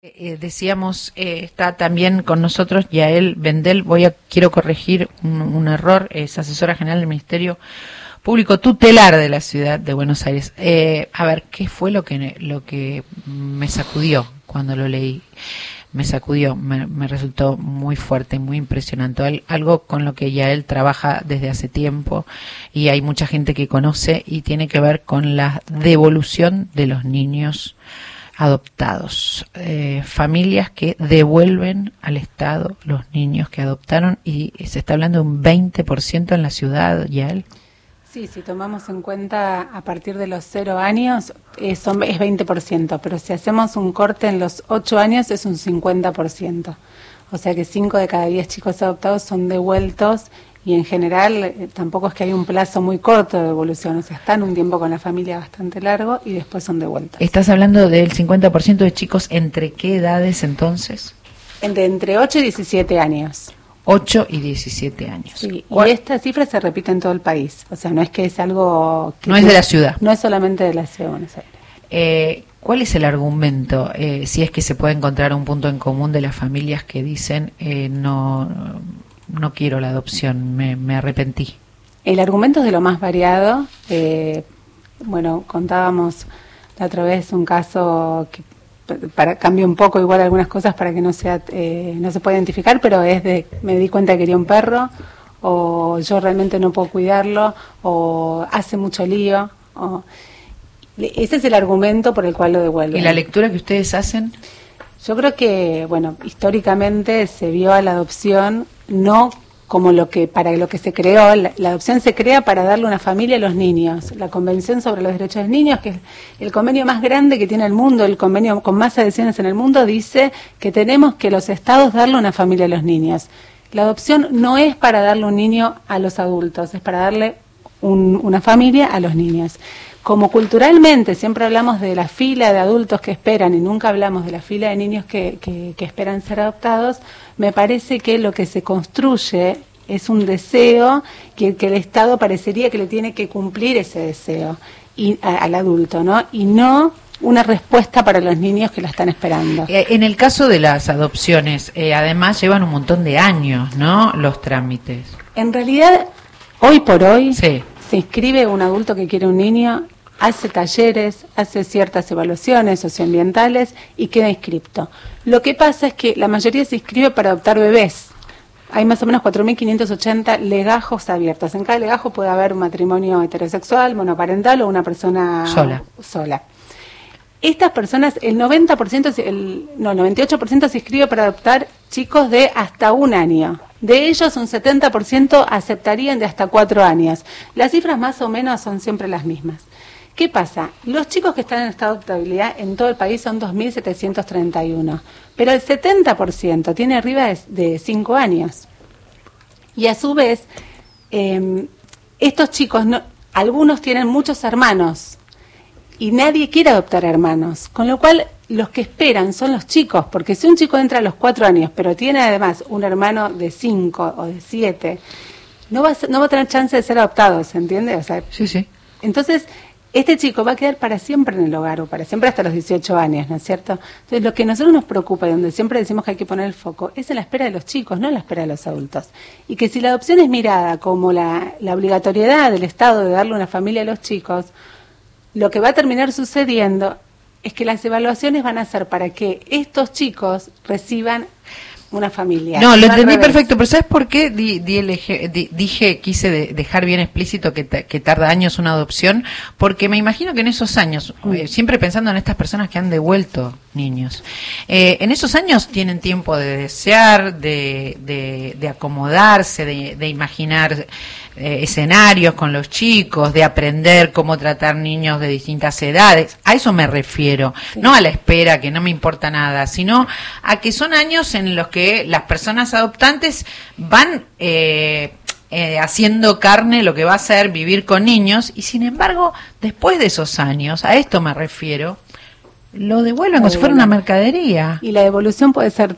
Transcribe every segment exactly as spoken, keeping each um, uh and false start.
Eh, decíamos, eh, está también con nosotros Yael Vendel. Voy a quiero corregir un, un error. Es asesora general del Ministerio Público Tutelar de la Ciudad de Buenos Aires. Eh, a ver, ¿qué fue lo que lo que me sacudió cuando lo leí? Me sacudió, me, me resultó muy fuerte, muy impresionante. Algo con lo que Yael trabaja desde hace tiempo y hay mucha gente que conoce, y tiene que ver con la devolución de los niños adoptados, eh, familias que devuelven al Estado los niños que adoptaron, y se está hablando de un veinte por ciento en la ciudad, Yael. Sí, si tomamos en cuenta a partir de los cero años eh, son, es veinte por ciento, pero si hacemos un corte en los ocho años es un cincuenta por ciento. O sea que cinco de cada diez chicos adoptados son devueltos, y en general eh, tampoco es que hay un plazo muy corto de devolución, o sea, están un tiempo con la familia bastante largo y después son devueltos. ¿Estás hablando del cincuenta por ciento de chicos entre qué edades entonces? Entre, entre ocho y diecisiete años. ocho y diecisiete años. Sí, y esta cifra se repite en todo el país, o sea, no es que es algo... Que no es de la ciudad. No es solamente de la ciudad de Buenos Aires. Eh, ¿Cuál es el argumento, eh, si es que se puede encontrar un punto en común, de las familias que dicen eh, no... no quiero la adopción, me, me arrepentí? El argumento es de lo más variado. Eh, bueno, contábamos la otra vez un caso que para cambia un poco igual algunas cosas para que no sea eh, no se pueda identificar, pero es de me di cuenta que quería un perro, o yo realmente no puedo cuidarlo, o hace mucho lío. O, ese es el argumento por el cual lo devuelven. ¿Y la lectura que ustedes hacen? Yo creo que, bueno, históricamente se vio a la adopción no como lo que para lo que se creó. La, la adopción se crea para darle una familia a los niños. La Convención sobre los Derechos de los Niños, que es el convenio más grande que tiene el mundo, el convenio con más adhesiones en el mundo, dice que tenemos que los estados darle una familia a los niños. La adopción no es para darle un niño a los adultos, es para darle un, una familia a los niños. Como culturalmente siempre hablamos de la fila de adultos que esperan y nunca hablamos de la fila de niños que, que, que esperan ser adoptados, me parece que lo que se construye es un deseo que, que el Estado parecería que le tiene que cumplir ese deseo y, a, al adulto, ¿no? Y no una respuesta para los niños que la están esperando. Eh, en el caso de las adopciones, eh, además llevan un montón de años, ¿no?, los trámites. En realidad, hoy por hoy... Sí. Se inscribe un adulto que quiere un niño, hace talleres, hace ciertas evaluaciones socioambientales y queda inscripto. Lo que pasa es que la mayoría se inscribe para adoptar bebés. Hay más o menos cuatro mil quinientos ochenta legajos abiertos. En cada legajo puede haber un matrimonio heterosexual, monoparental o una persona sola. sola. Estas personas, el noventa por ciento, el, no, el noventa y ocho por ciento se inscribe para adoptar chicos de hasta un año. De ellos, un setenta por ciento aceptarían de hasta cuatro años. Las cifras más o menos son siempre las mismas. ¿Qué pasa? Los chicos que están en estado de adoptabilidad en todo el país son dos mil setecientos treinta y uno, pero el setenta por ciento tiene arriba de, de cinco años. Y a su vez, eh, estos chicos, no, algunos tienen muchos hermanos, y nadie quiere adoptar hermanos, con lo cual los que esperan son los chicos, porque si un chico entra a los cuatro años, pero tiene además un hermano de cinco o de siete, no va a, no va a tener chance de ser adoptado, ¿se entiende? O sea, sí, sí. Entonces, este chico va a quedar para siempre en el hogar, o para siempre hasta los dieciocho años, ¿no es cierto? Entonces, lo que a nosotros nos preocupa, y donde siempre decimos que hay que poner el foco, es en la espera de los chicos, no en la espera de los adultos. Y que si la adopción es mirada como la, la obligatoriedad del Estado de darle una familia a los chicos, lo que va a terminar sucediendo es que las evaluaciones van a ser para que estos chicos reciban una familia. No, lo entendí perfecto, pero ¿sabes por qué di, di el eje, di, dije, quise de, dejar bien explícito que, ta, que tarda años una adopción? Porque me imagino que en esos años, eh, siempre pensando en estas personas que han devuelto niños, eh, en esos años tienen tiempo de desear, de, de, de acomodarse, de, de imaginar eh, escenarios con los chicos, de aprender cómo tratar niños de distintas edades. A eso me refiero, sí. No a la espera, que no me importa nada, sino a que son años en los que las personas adoptantes van eh, eh, haciendo carne lo que va a ser vivir con niños, y sin embargo, después de esos años, a esto me refiero, lo devuelven como si fuera una mercadería. Y la devolución puede ser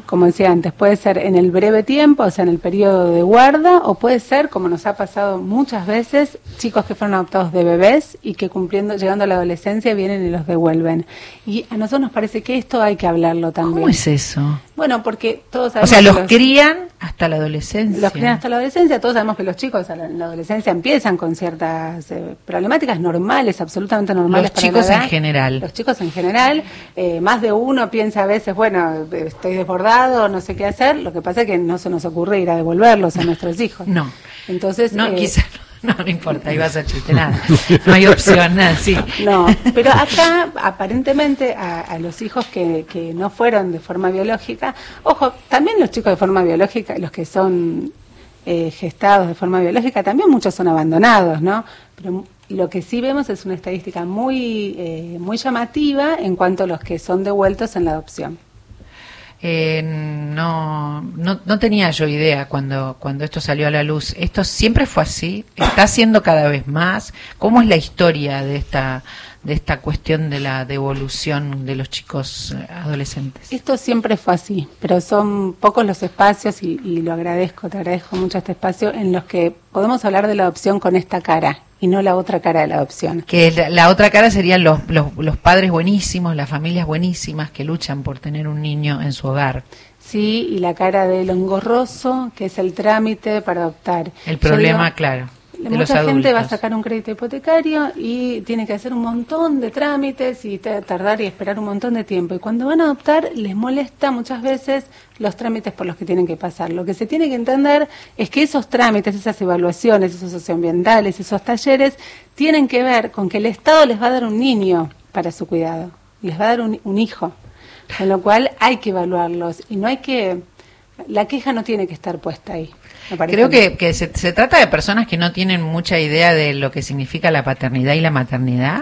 como decía antes, puede ser en el breve tiempo, o sea, en el periodo de guarda, o puede ser, como nos ha pasado muchas veces, chicos que fueron adoptados de bebés y que cumpliendo, llegando a la adolescencia vienen y los devuelven. Y a nosotros nos parece que esto hay que hablarlo también. ¿Cómo es eso? Bueno, porque todos sabemos... O sea, los, los crían hasta la adolescencia. Los crían hasta la adolescencia, todos sabemos que los chicos en la adolescencia empiezan con ciertas eh, problemáticas normales, absolutamente normales. Los para chicos la edad. en general. Los chicos en general, eh, más de uno piensa a veces, bueno, estoy desbordado, no sé qué hacer, lo que pasa es que no se nos ocurre ir a devolverlos a nuestros hijos. No. Entonces, no, eh, quizás no, no importa, ahí vas a chiste, nada. No hay opción, nada, sí. No, pero acá, aparentemente, a, a los hijos que, que no fueron de forma biológica, ojo, también los chicos de forma biológica, los que son eh, gestados de forma biológica, también muchos son abandonados, ¿no? Pero lo que sí vemos es una estadística muy, eh, muy llamativa en cuanto a los que son devueltos en la adopción. Eh, no, no, no tenía yo idea cuando, cuando esto salió a la luz. ¿Esto siempre fue así? ¿Está siendo cada vez más? ¿Cómo es la historia de esta, de esta cuestión de la devolución de los chicos adolescentes? Esto siempre fue así, pero son pocos los espacios, y, y lo agradezco, te agradezco mucho este espacio, en los que podemos hablar de la adopción con esta cara y no la otra cara de la adopción. Que la, la otra cara serían los, los, los padres buenísimos, las familias buenísimas que luchan por tener un niño en su hogar. Sí, y la cara del engorroso, que es el trámite para adoptar. El problema, digo, claro, de mucha los gente adultos. va a sacar un crédito hipotecario y tiene que hacer un montón de trámites y tardar y esperar un montón de tiempo. Y cuando van a adoptar, les molesta muchas veces los trámites por los que tienen que pasar. Lo que se tiene que entender es que esos trámites, esas evaluaciones, esos socioambientales, esos talleres, tienen que ver con que el Estado les va a dar un niño para su cuidado, les va a dar un, un hijo, con lo cual hay que evaluarlos y no hay que... La queja no tiene que estar puesta ahí. Creo que, que se, se trata de personas que no tienen mucha idea de lo que significa la paternidad y la maternidad.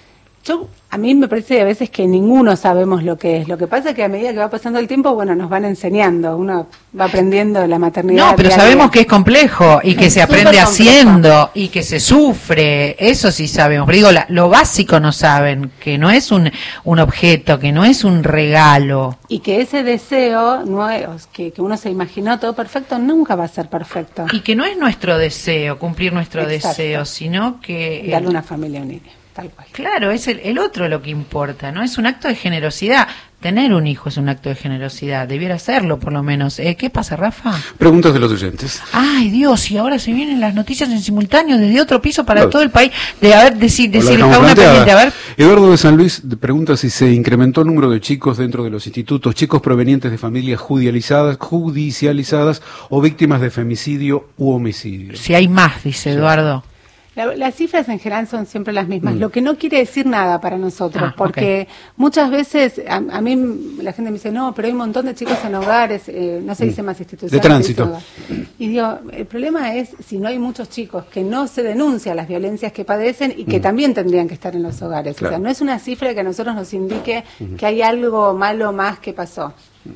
Yo, a mí me parece a veces que ninguno sabemos lo que es. Lo que pasa es que a medida que va pasando el tiempo, bueno, nos van enseñando. Uno va aprendiendo la maternidad. No, pero diaria. sabemos que es complejo y que Es se aprende súper haciendo y que se sufre. Eso sí sabemos. Pero digo, la, lo básico no saben, que no es un, un objeto, que no es un regalo. Y que ese deseo, no es, que, que uno se imaginó todo perfecto, nunca va a ser perfecto. Y que no es nuestro deseo, cumplir nuestro Exacto. deseo, sino que... Darle el, una familia a un niño. Tal cual. Claro, es el, el otro lo que importa, ¿no? Es un acto de generosidad. Tener un hijo es un acto de generosidad, debiera serlo por lo menos. Eh, ¿Qué pasa, Rafa? Preguntas de los oyentes. Ay, Dios, y ahora se vienen las noticias en simultáneo desde otro piso para Claro. todo el país. De a ver, decir, O la decir dejamos una planteada. pendiente, a ver. Eduardo de San Luis pregunta si se incrementó el número de chicos dentro de los institutos, chicos provenientes de familias judicializadas, judicializadas o víctimas de femicidio u homicidio. Si hay más, dice Eduardo. La- las cifras en general son siempre las mismas, Mm. lo que no quiere decir nada para nosotros, Ah, porque muchas veces a, a mí la gente me dice, no, pero hay un montón de chicos en hogares, eh, no se dice más instituciones. De tránsito. se dice hogar. Y digo, el problema es si no hay muchos chicos que no se denuncian las violencias que padecen y que Mm. también tendrían que estar en los hogares. Claro. O sea, no es una cifra que a nosotros nos indique que hay algo malo más que pasó.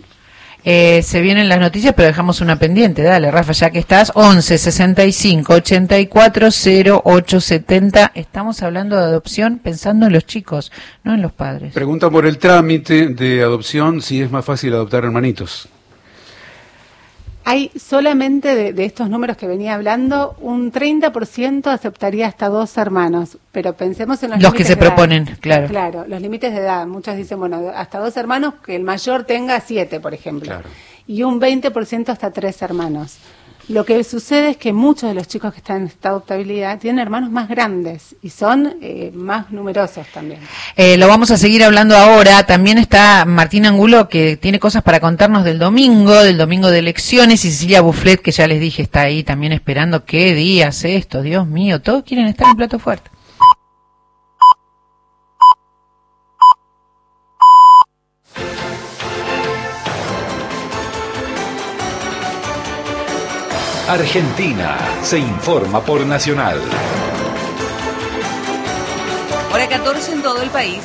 Eh, se vienen las noticias, pero dejamos una pendiente. Dale, Rafa, ya que estás. once sesenta y cinco ochenta y cuatro cero ocho setenta. Estamos hablando de adopción pensando en los chicos, no en los padres. Pregunta por el trámite de adopción, si es más fácil adoptar hermanitos. Hay solamente de, de estos números que venía hablando, un treinta por ciento aceptaría hasta dos hermanos, pero pensemos en los, Los que límites se de edad. proponen, claro. Claro, los límites de edad. Muchos dicen, bueno, hasta dos hermanos, que el mayor tenga siete, por ejemplo. Claro. Y un veinte por ciento hasta tres hermanos. Lo que sucede es que muchos de los chicos que están en esta adoptabilidad tienen hermanos más grandes y son eh, más numerosos también. Eh, lo vamos a seguir hablando ahora. También está Martín Angulo, que tiene cosas para contarnos del domingo, del domingo de elecciones, y Cecilia Bufflet, que ya les dije, está ahí también esperando. ¿Qué días esto? Dios mío, todos quieren estar en Plato Fuerte. Argentina se informa por Nacional. Hora catorce en todo el país.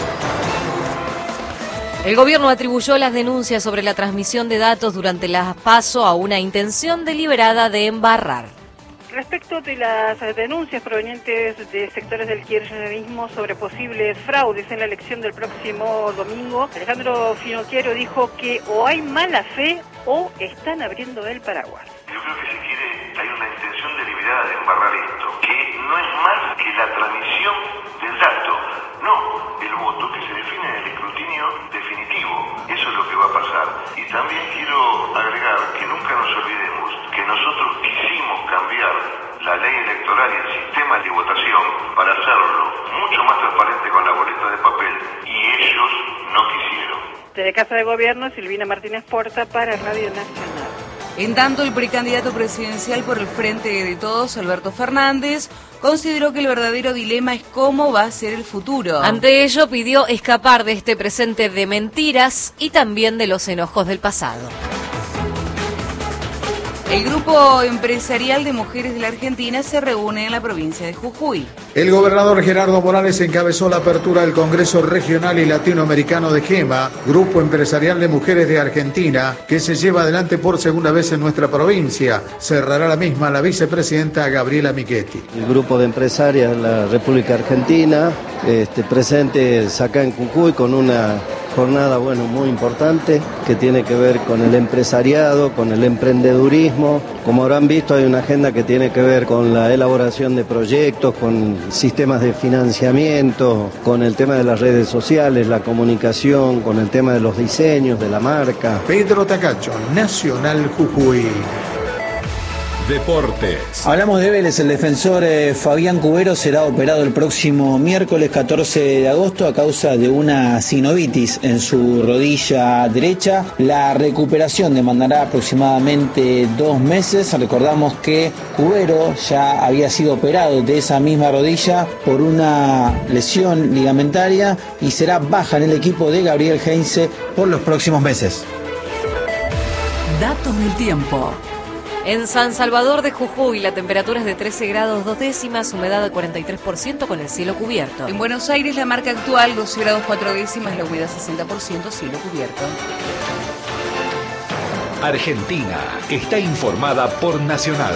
El gobierno atribuyó las denuncias sobre la transmisión de datos durante las PASO a una intención deliberada de embarrar. Respecto de las denuncias provenientes de sectores del kirchnerismo sobre posibles fraudes en la elección del próximo domingo, Alejandro Finocchiaro dijo que o hay mala fe o están abriendo el paraguas. Yo creo que si quiere, hay una intención deliberada de embarrar esto, que no es más que la transmisión del dato, no el voto que se define en el escrutinio definitivo. Eso es lo que va a pasar. Y también quiero agregar que nunca nos olvidemos que nosotros quisimos cambiar la ley electoral y el sistema de votación para hacerlo mucho más transparente con la boleta de papel, y ellos no quisieron. Desde Casa de Gobierno, Silvina Martínez Porta para Radio Nacional. En tanto, el precandidato presidencial por el Frente de Todos, Alberto Fernández, consideró que el verdadero dilema es cómo va a ser el futuro. Ante ello, pidió escapar de este presente de mentiras y también de los enojos del pasado. El grupo empresarial de mujeres de la Argentina se reúne en la provincia de Jujuy. El gobernador Gerardo Morales encabezó la apertura del Congreso Regional y Latinoamericano de GEMA, Grupo Empresarial de Mujeres de Argentina, que se lleva adelante por segunda vez en nuestra provincia. Cerrará la misma la vicepresidenta Gabriela Michetti. El grupo de empresarias de la República Argentina, este, presentes acá en Jujuy con una jornada, bueno, muy importante, que tiene que ver con el empresariado, con el emprendedurismo. Como habrán visto, hay una agenda que tiene que ver con la elaboración de proyectos, con sistemas de financiamiento, con el tema de las redes sociales, la comunicación, con el tema de los diseños, de la marca. Pedro Tacacho, Nacional Jujuy. Deportes. Hablamos de Vélez. El defensor eh, Fabián Cubero será operado el próximo miércoles catorce de agosto a causa de una sinovitis en su rodilla derecha. La recuperación demandará aproximadamente dos meses. Recordamos que Cubero ya había sido operado de esa misma rodilla por una lesión ligamentaria y será baja en el equipo de Gabriel Heinze por los próximos meses. Datos del tiempo. En San Salvador de Jujuy la temperatura es de trece grados dos décimas, humedad de cuarenta y tres por ciento con el cielo cubierto. En Buenos Aires la marca actual doce grados cuatro décimas, la humedad sesenta por ciento, cielo cubierto. Argentina está informada por Nacional.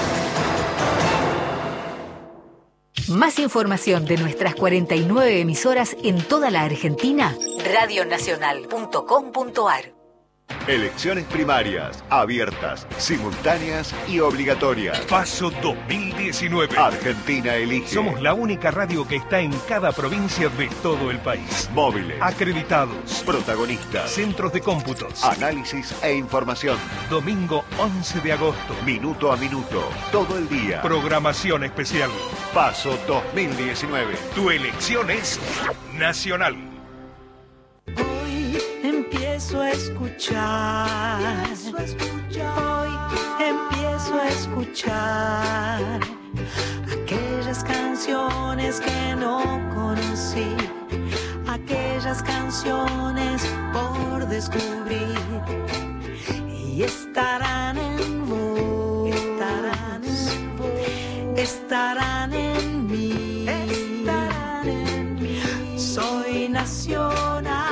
Más información de nuestras cuarenta y nueve emisoras en toda la Argentina, radio nacional punto com punto ar. Elecciones primarias, abiertas, simultáneas y obligatorias. Paso dos mil diecinueve. Argentina elige. Somos la única radio que está en cada provincia de todo el país. Móviles. Acreditados. Protagonistas. Centros de cómputos. Análisis e información. Domingo once de agosto. Minuto a minuto. Todo el día. Programación especial. Paso dos mil diecinueve. Tu elección es Nacional. Empiezo a escuchar, empiezo a escuchar, hoy empiezo a escuchar aquellas canciones que no conocí, aquellas canciones por descubrir y estarán en vos, estarán en vos, estarán en mí, estarán en mí. Soy nacional.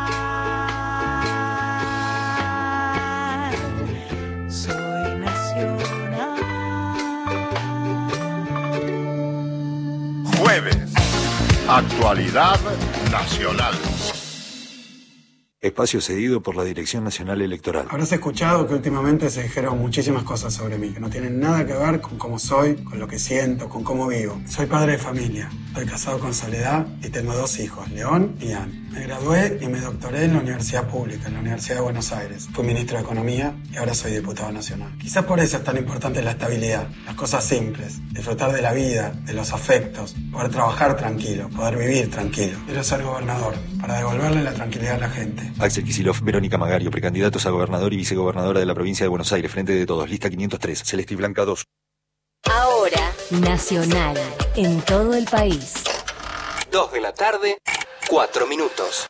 Jueves. Actualidad nacional. Espacio cedido por la Dirección Nacional Electoral. Habrás escuchado que últimamente se dijeron muchísimas cosas sobre mí, que no tienen nada que ver con cómo soy, con lo que siento, con cómo vivo. Soy padre de familia, estoy casado con Soledad y tengo dos hijos, León y Ann. Me gradué y me doctoré en la universidad pública, en la Universidad de Buenos Aires. Fui ministro de Economía y ahora soy diputado nacional. Quizás por eso es tan importante la estabilidad, las cosas simples, disfrutar de la vida, de los afectos, poder trabajar tranquilo, poder vivir tranquilo. Quiero ser gobernador para devolverle la tranquilidad a la gente. Axel Kicillof, Verónica Magario, precandidatos a gobernador y vicegobernadora de la provincia de Buenos Aires, Frente de Todos, lista quinientos tres, Celeste y Blanca dos. Ahora, Nacional, en todo el país. dos de la tarde, cuatro minutos.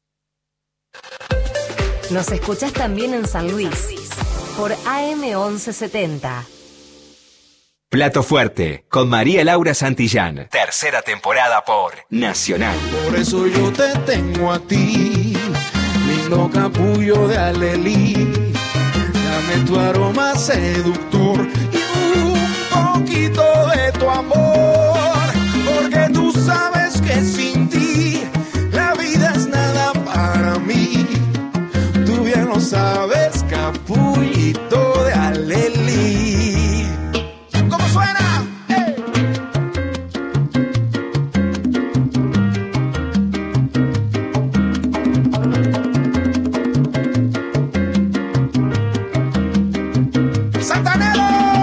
Nos escuchás también en San Luis, por A M once setenta. Plato Fuerte, con María Laura Santillán. Tercera temporada por Nacional. Por eso yo te tengo a ti, lindo capullo de alelí. Dame tu aroma seductor y un poquito lo sabes, capullito de alelí. ¿Cómo suena? ¡Eh! ¡Santanero!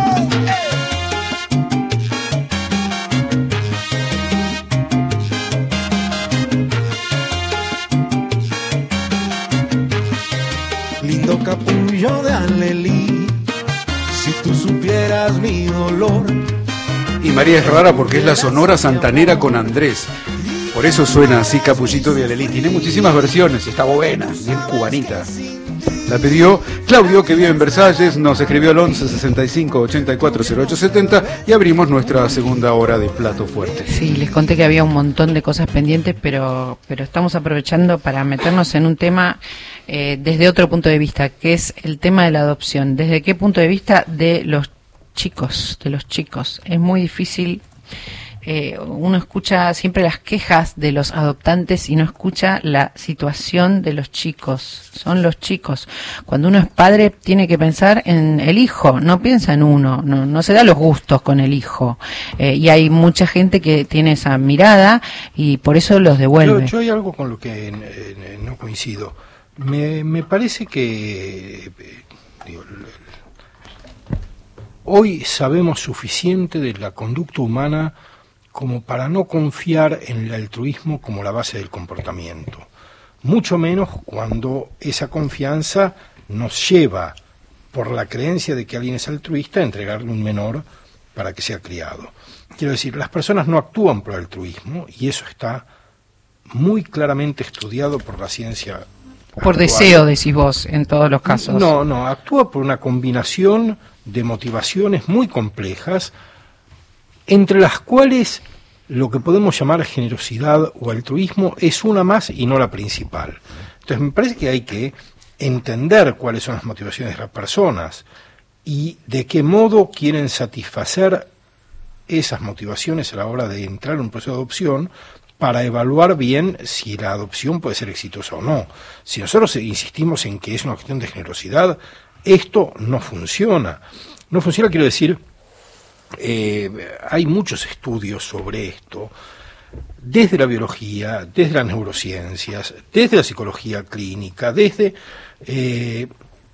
Lindo capullo de alelí, si tú supieras mi dolor. Y María es rara porque es la Sonora Santanera con Andrés. Por eso suena así Capullito de Alelí. Tiene muchísimas versiones, está buena, bien cubanita. La pidió Claudio, que vive en Versalles, nos escribió al once sesenta y cinco ochenta y cuatro cero ocho setenta y abrimos nuestra segunda hora de Plato Fuerte. Sí, les conté que había un montón de cosas pendientes, pero, pero estamos aprovechando para meternos en un tema eh, desde otro punto de vista, que es el tema de la adopción. ¿Desde qué punto de vista? De los chicos, de los chicos. Es muy difícil. Eh, uno escucha siempre las quejas de los adoptantes y no escucha la situación de los chicos. Son los chicos. Cuando uno es padre tiene que pensar en el hijo, no piensa en uno, no, no se da los gustos con el hijo. Eh, y hay mucha gente que tiene esa mirada y por eso los devuelve. Yo, yo hay algo con lo que eh, no coincido. Me, me parece que eh, digo, hoy sabemos suficiente de la conducta humana como para no confiar en el altruismo como la base del comportamiento, mucho menos cuando esa confianza nos lleva, por la creencia de que alguien es altruista, a entregarle un menor para que sea criado. Quiero decir, las personas no actúan por altruismo, y eso está muy claramente estudiado por la ciencia Por actual. deseo, decís vos, en todos los casos. No, no, actúa por una combinación de motivaciones muy complejas, entre las cuales lo que podemos llamar generosidad o altruismo es una más y no la principal. Entonces me parece que hay que entender cuáles son las motivaciones de las personas y de qué modo quieren satisfacer esas motivaciones a la hora de entrar en un proceso de adopción, para evaluar bien si la adopción puede ser exitosa o no. Si nosotros insistimos en que es una cuestión de generosidad, esto no funciona. No funciona, quiero decir, eh, hay muchos estudios sobre esto, desde la biología, desde las neurociencias, desde la psicología clínica, desde... Eh,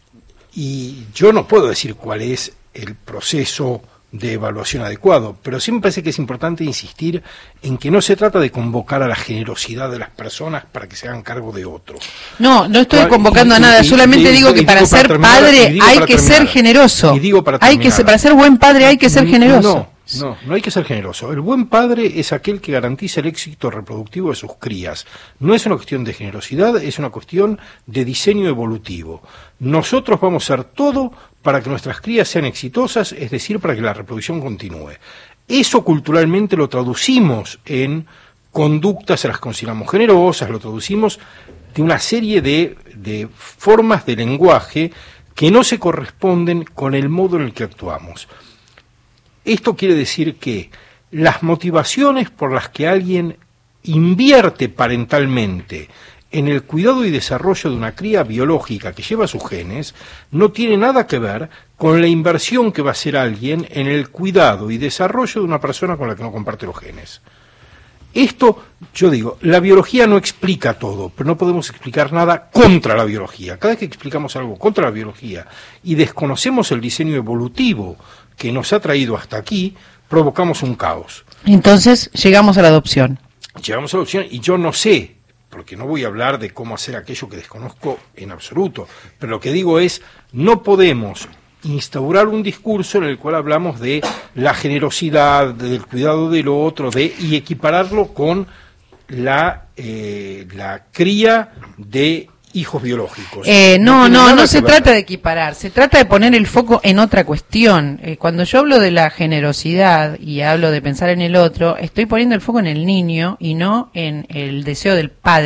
y yo no puedo decir cuál es el proceso de evaluación adecuado, pero sí me parece que es importante insistir en que no se trata de convocar a la generosidad de las personas para que se hagan cargo de otro. No, no estoy convocando a nada, solamente digo que para ser padre hay que ser generoso. Hay que ser, para ser buen padre hay que ser generoso. No, no, no hay que ser generoso. El buen padre es aquel que garantiza el éxito reproductivo de sus crías. No es una cuestión de generosidad, es una cuestión de diseño evolutivo. Nosotros vamos a hacer todo para que nuestras crías sean exitosas, es decir, para que la reproducción continúe. Eso culturalmente lo traducimos en conductas a las que consideramos generosas, lo traducimos de una serie de, de formas de lenguaje que no se corresponden con el modo en el que actuamos. Esto quiere decir que las motivaciones por las que alguien invierte parentalmente en el cuidado y desarrollo de una cría biológica que lleva sus genes, no tiene nada que ver con la inversión que va a hacer alguien en el cuidado y desarrollo de una persona con la que no comparte los genes. Esto, yo digo, la biología no explica todo, pero no podemos explicar nada contra la biología. Cada vez que explicamos algo contra la biología y desconocemos el diseño evolutivo que nos ha traído hasta aquí, provocamos un caos. Entonces, llegamos a la adopción. Llegamos a la adopción y yo no sé, porque no voy a hablar de cómo hacer aquello que desconozco en absoluto, pero lo que digo es, no podemos instaurar un discurso en el cual hablamos de la generosidad, del cuidado del otro, de y equipararlo con la, eh, la cría de hijos biológicos. Eh, no, no, no, no se ver. trata de equiparar, se trata de poner el foco en otra cuestión. Eh, cuando yo hablo de la generosidad y hablo de pensar en el otro, estoy poniendo el foco en el niño y no en el deseo del padre.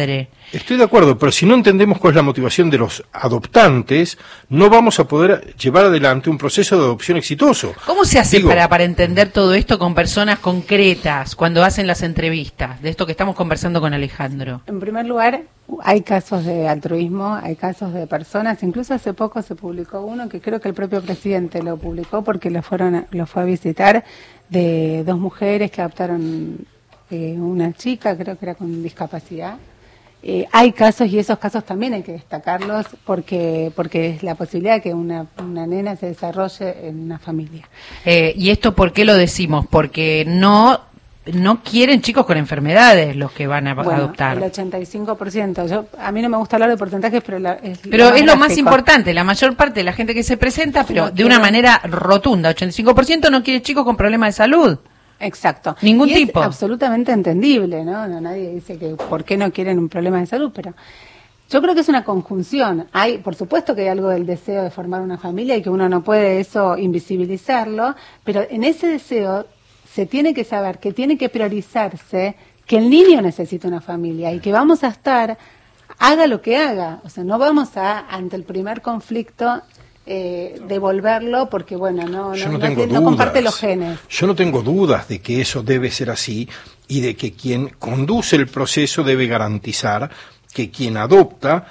Estoy de acuerdo, pero si no entendemos cuál es la motivación de los adoptantes, no vamos a poder llevar adelante un proceso de adopción exitoso. ¿Cómo se hace Digo, para, para entender todo esto con personas concretas cuando hacen las entrevistas? De esto que estamos conversando con Alejandro. En primer lugar, hay casos de altruismo, hay casos de personas, incluso hace poco se publicó uno que creo que el propio presidente lo publicó porque lo fueron a, lo fue a visitar, de dos mujeres que adoptaron eh, una chica, creo que era con discapacidad. Eh, hay casos y esos casos también hay que destacarlos porque porque es la posibilidad de que una, una nena se desarrolle en una familia. Eh, ¿Y esto por qué lo decimos? Porque no no quieren chicos con enfermedades los que van a Bueno, adoptar. el ochenta y cinco por ciento. Yo, a mí no me gusta hablar de porcentajes, pero la, es Pero lo es lo más gráfico. importante, la mayor parte de la gente que se presenta, pero No de una quiere- manera rotunda, ochenta y cinco por ciento no quiere chicos con problemas de salud. Exacto. Ningún Y tipo. Es absolutamente entendible, ¿no? No, nadie dice que por qué no quieren un problema de salud, pero yo creo que es una conjunción. Hay, por supuesto que hay algo del deseo de formar una familia y que uno no puede eso invisibilizarlo, pero en ese deseo se tiene que saber que tiene que priorizarse que el niño necesita una familia y que vamos a estar, haga lo que haga. O sea, no vamos a, ante el primer conflicto, eh, devolverlo porque, bueno, no, Yo no, no no tengo te- no comparte dudas. los genes. Yo no tengo dudas de que eso debe ser así y de que quien conduce el proceso debe garantizar que quien adopta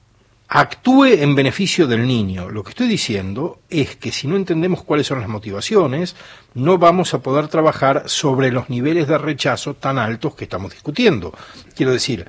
actúe en beneficio del niño. Lo que estoy diciendo es que si no entendemos cuáles son las motivaciones, no vamos a poder trabajar sobre los niveles de rechazo tan altos que estamos discutiendo. Quiero decir,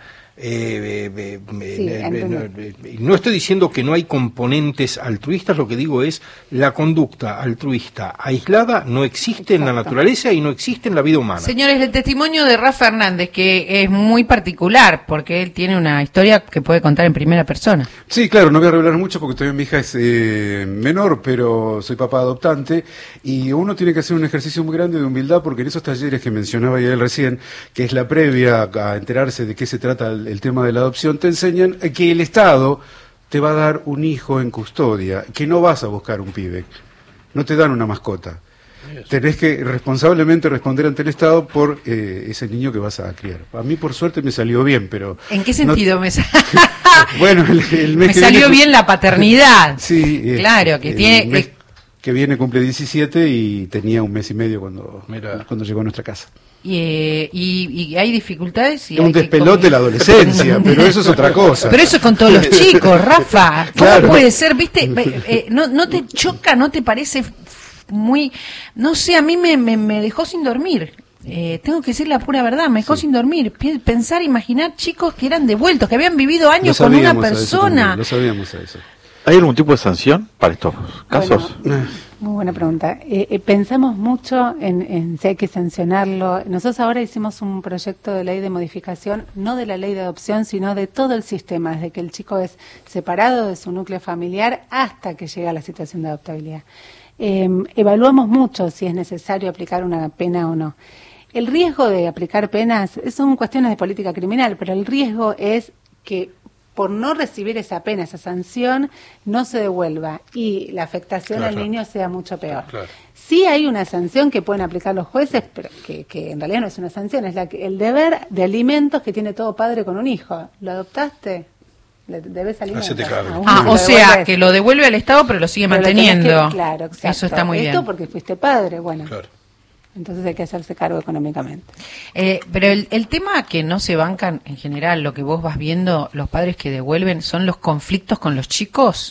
eh, eh, eh, Sí, eh, entendí. eh, eh, no estoy diciendo que no hay componentes altruistas, lo que digo es la conducta altruista aislada no existe en la naturaleza y no existe en la vida humana. Señores, el testimonio de Rafa Hernández, que es muy particular, porque él tiene una historia que puede contar en primera persona. Sí, claro, no voy a revelar mucho porque todavía mi hija es eh, menor, pero soy papá adoptante y uno tiene que hacer un ejercicio muy grande de humildad porque en esos talleres que mencionaba ya él recién, que es la previa a enterarse de qué se trata el, el tema de la adopción, te enseñan que el Estado te va a dar un hijo en custodia, que no vas a buscar un pibe, no te dan una mascota. Tenés que responsablemente responder ante el Estado por eh, ese niño que vas a criar. A mí por suerte me salió bien, pero... ¿En qué no- sentido me, sa- Bueno, el, el mes me que salió viene- bien la paternidad? Sí, eh, Claro, que el tiene- mes que viene cumple diecisiete y tenía un mes y medio cuando, cuando llegó a nuestra casa. Y, eh, y, y hay dificultades. Y Es un hay que despelote comer. la adolescencia, pero eso es otra cosa. Pero eso es con todos los chicos, Rafa. ¿Cómo Claro. puede ser, viste? Eh, eh, no, ¿No te choca, no te parece muy... No sé, a mí me, me, me dejó sin dormir. Eh, tengo que decir la pura verdad, me dejó sin dormir. Pi- Pensar, imaginar chicos que eran devueltos, que habían vivido años Lo con una sabíamos a eso persona. también, lo sabíamos a eso. ¿Hay algún tipo de sanción para estos casos? Muy buena pregunta. Eh, eh, pensamos mucho en, en si hay que sancionarlo. Nosotros ahora hicimos un proyecto de ley de modificación, no de la ley de adopción, sino de todo el sistema, desde que el chico es separado de su núcleo familiar hasta que llega a la situación de adoptabilidad. Eh, evaluamos mucho si es necesario aplicar una pena o no. El riesgo de aplicar penas son cuestiones de política criminal, pero el riesgo es que por no recibir esa pena, esa sanción, no se devuelva y la afectación Claro. al niño sea mucho peor. Claro. Sí hay una sanción que pueden aplicar los jueces, pero que, que en realidad no es una sanción, es la que- el deber de alimentos que tiene todo padre con un hijo. ¿Lo adoptaste? Le debes alimentos. Hacete cargo. A uno Ah, lo o sea, devuelves. que lo devuelve al Estado, pero lo sigue Pero lo tenés manteniendo. que- claro, exacto. Eso está muy Esto bien. porque fuiste padre, bueno. Entonces hay que hacerse cargo económicamente. Eh, pero el, el tema que no se bancan en general, lo que vos vas viendo, los padres que devuelven, son los conflictos con los chicos.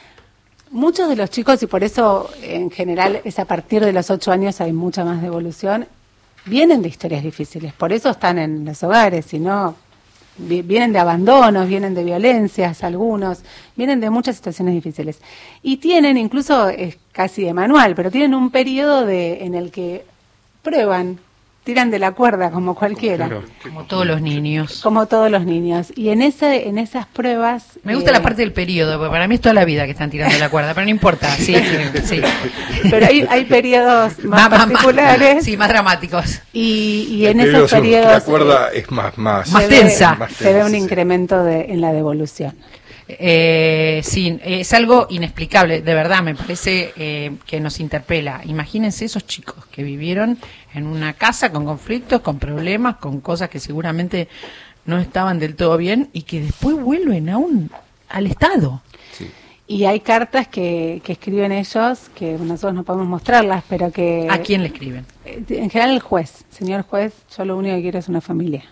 Muchos de los chicos, y por eso en general es a partir de los ocho años hay mucha más devolución, vienen de historias difíciles, por eso están en los hogares, si no, vi- vienen de abandonos, vienen de violencias, algunos, vienen de muchas situaciones difíciles. Y tienen, incluso es casi de manual, pero tienen un periodo de, en el que prueban, tiran de la cuerda como cualquiera. Como todos los niños. Como todos los niños. Y en ese, en esas pruebas... Me gusta eh, la parte del periodo, porque para mí es toda la vida que están tirando la cuerda, pero no importa. Sí, sí, sí. Pero hay, hay periodos más Más- más- particulares. Sí, más dramáticos. Y, y en El esos periodo, periodos la cuerda es más, más, se ve- más se ve tensa, un sí. incremento de, en la devolución. Eh, sí, es algo inexplicable, de verdad, me parece eh, que nos interpela. Imagínense esos chicos que vivieron en una casa con conflictos, con problemas, con cosas que seguramente no estaban del todo bien y que después vuelven a un, al Estado. Sí. Y hay cartas que, que escriben ellos, que nosotros no podemos mostrarlas, pero que... ¿A quién le escriben? En general el juez. Señor juez, yo lo único que quiero es una familia.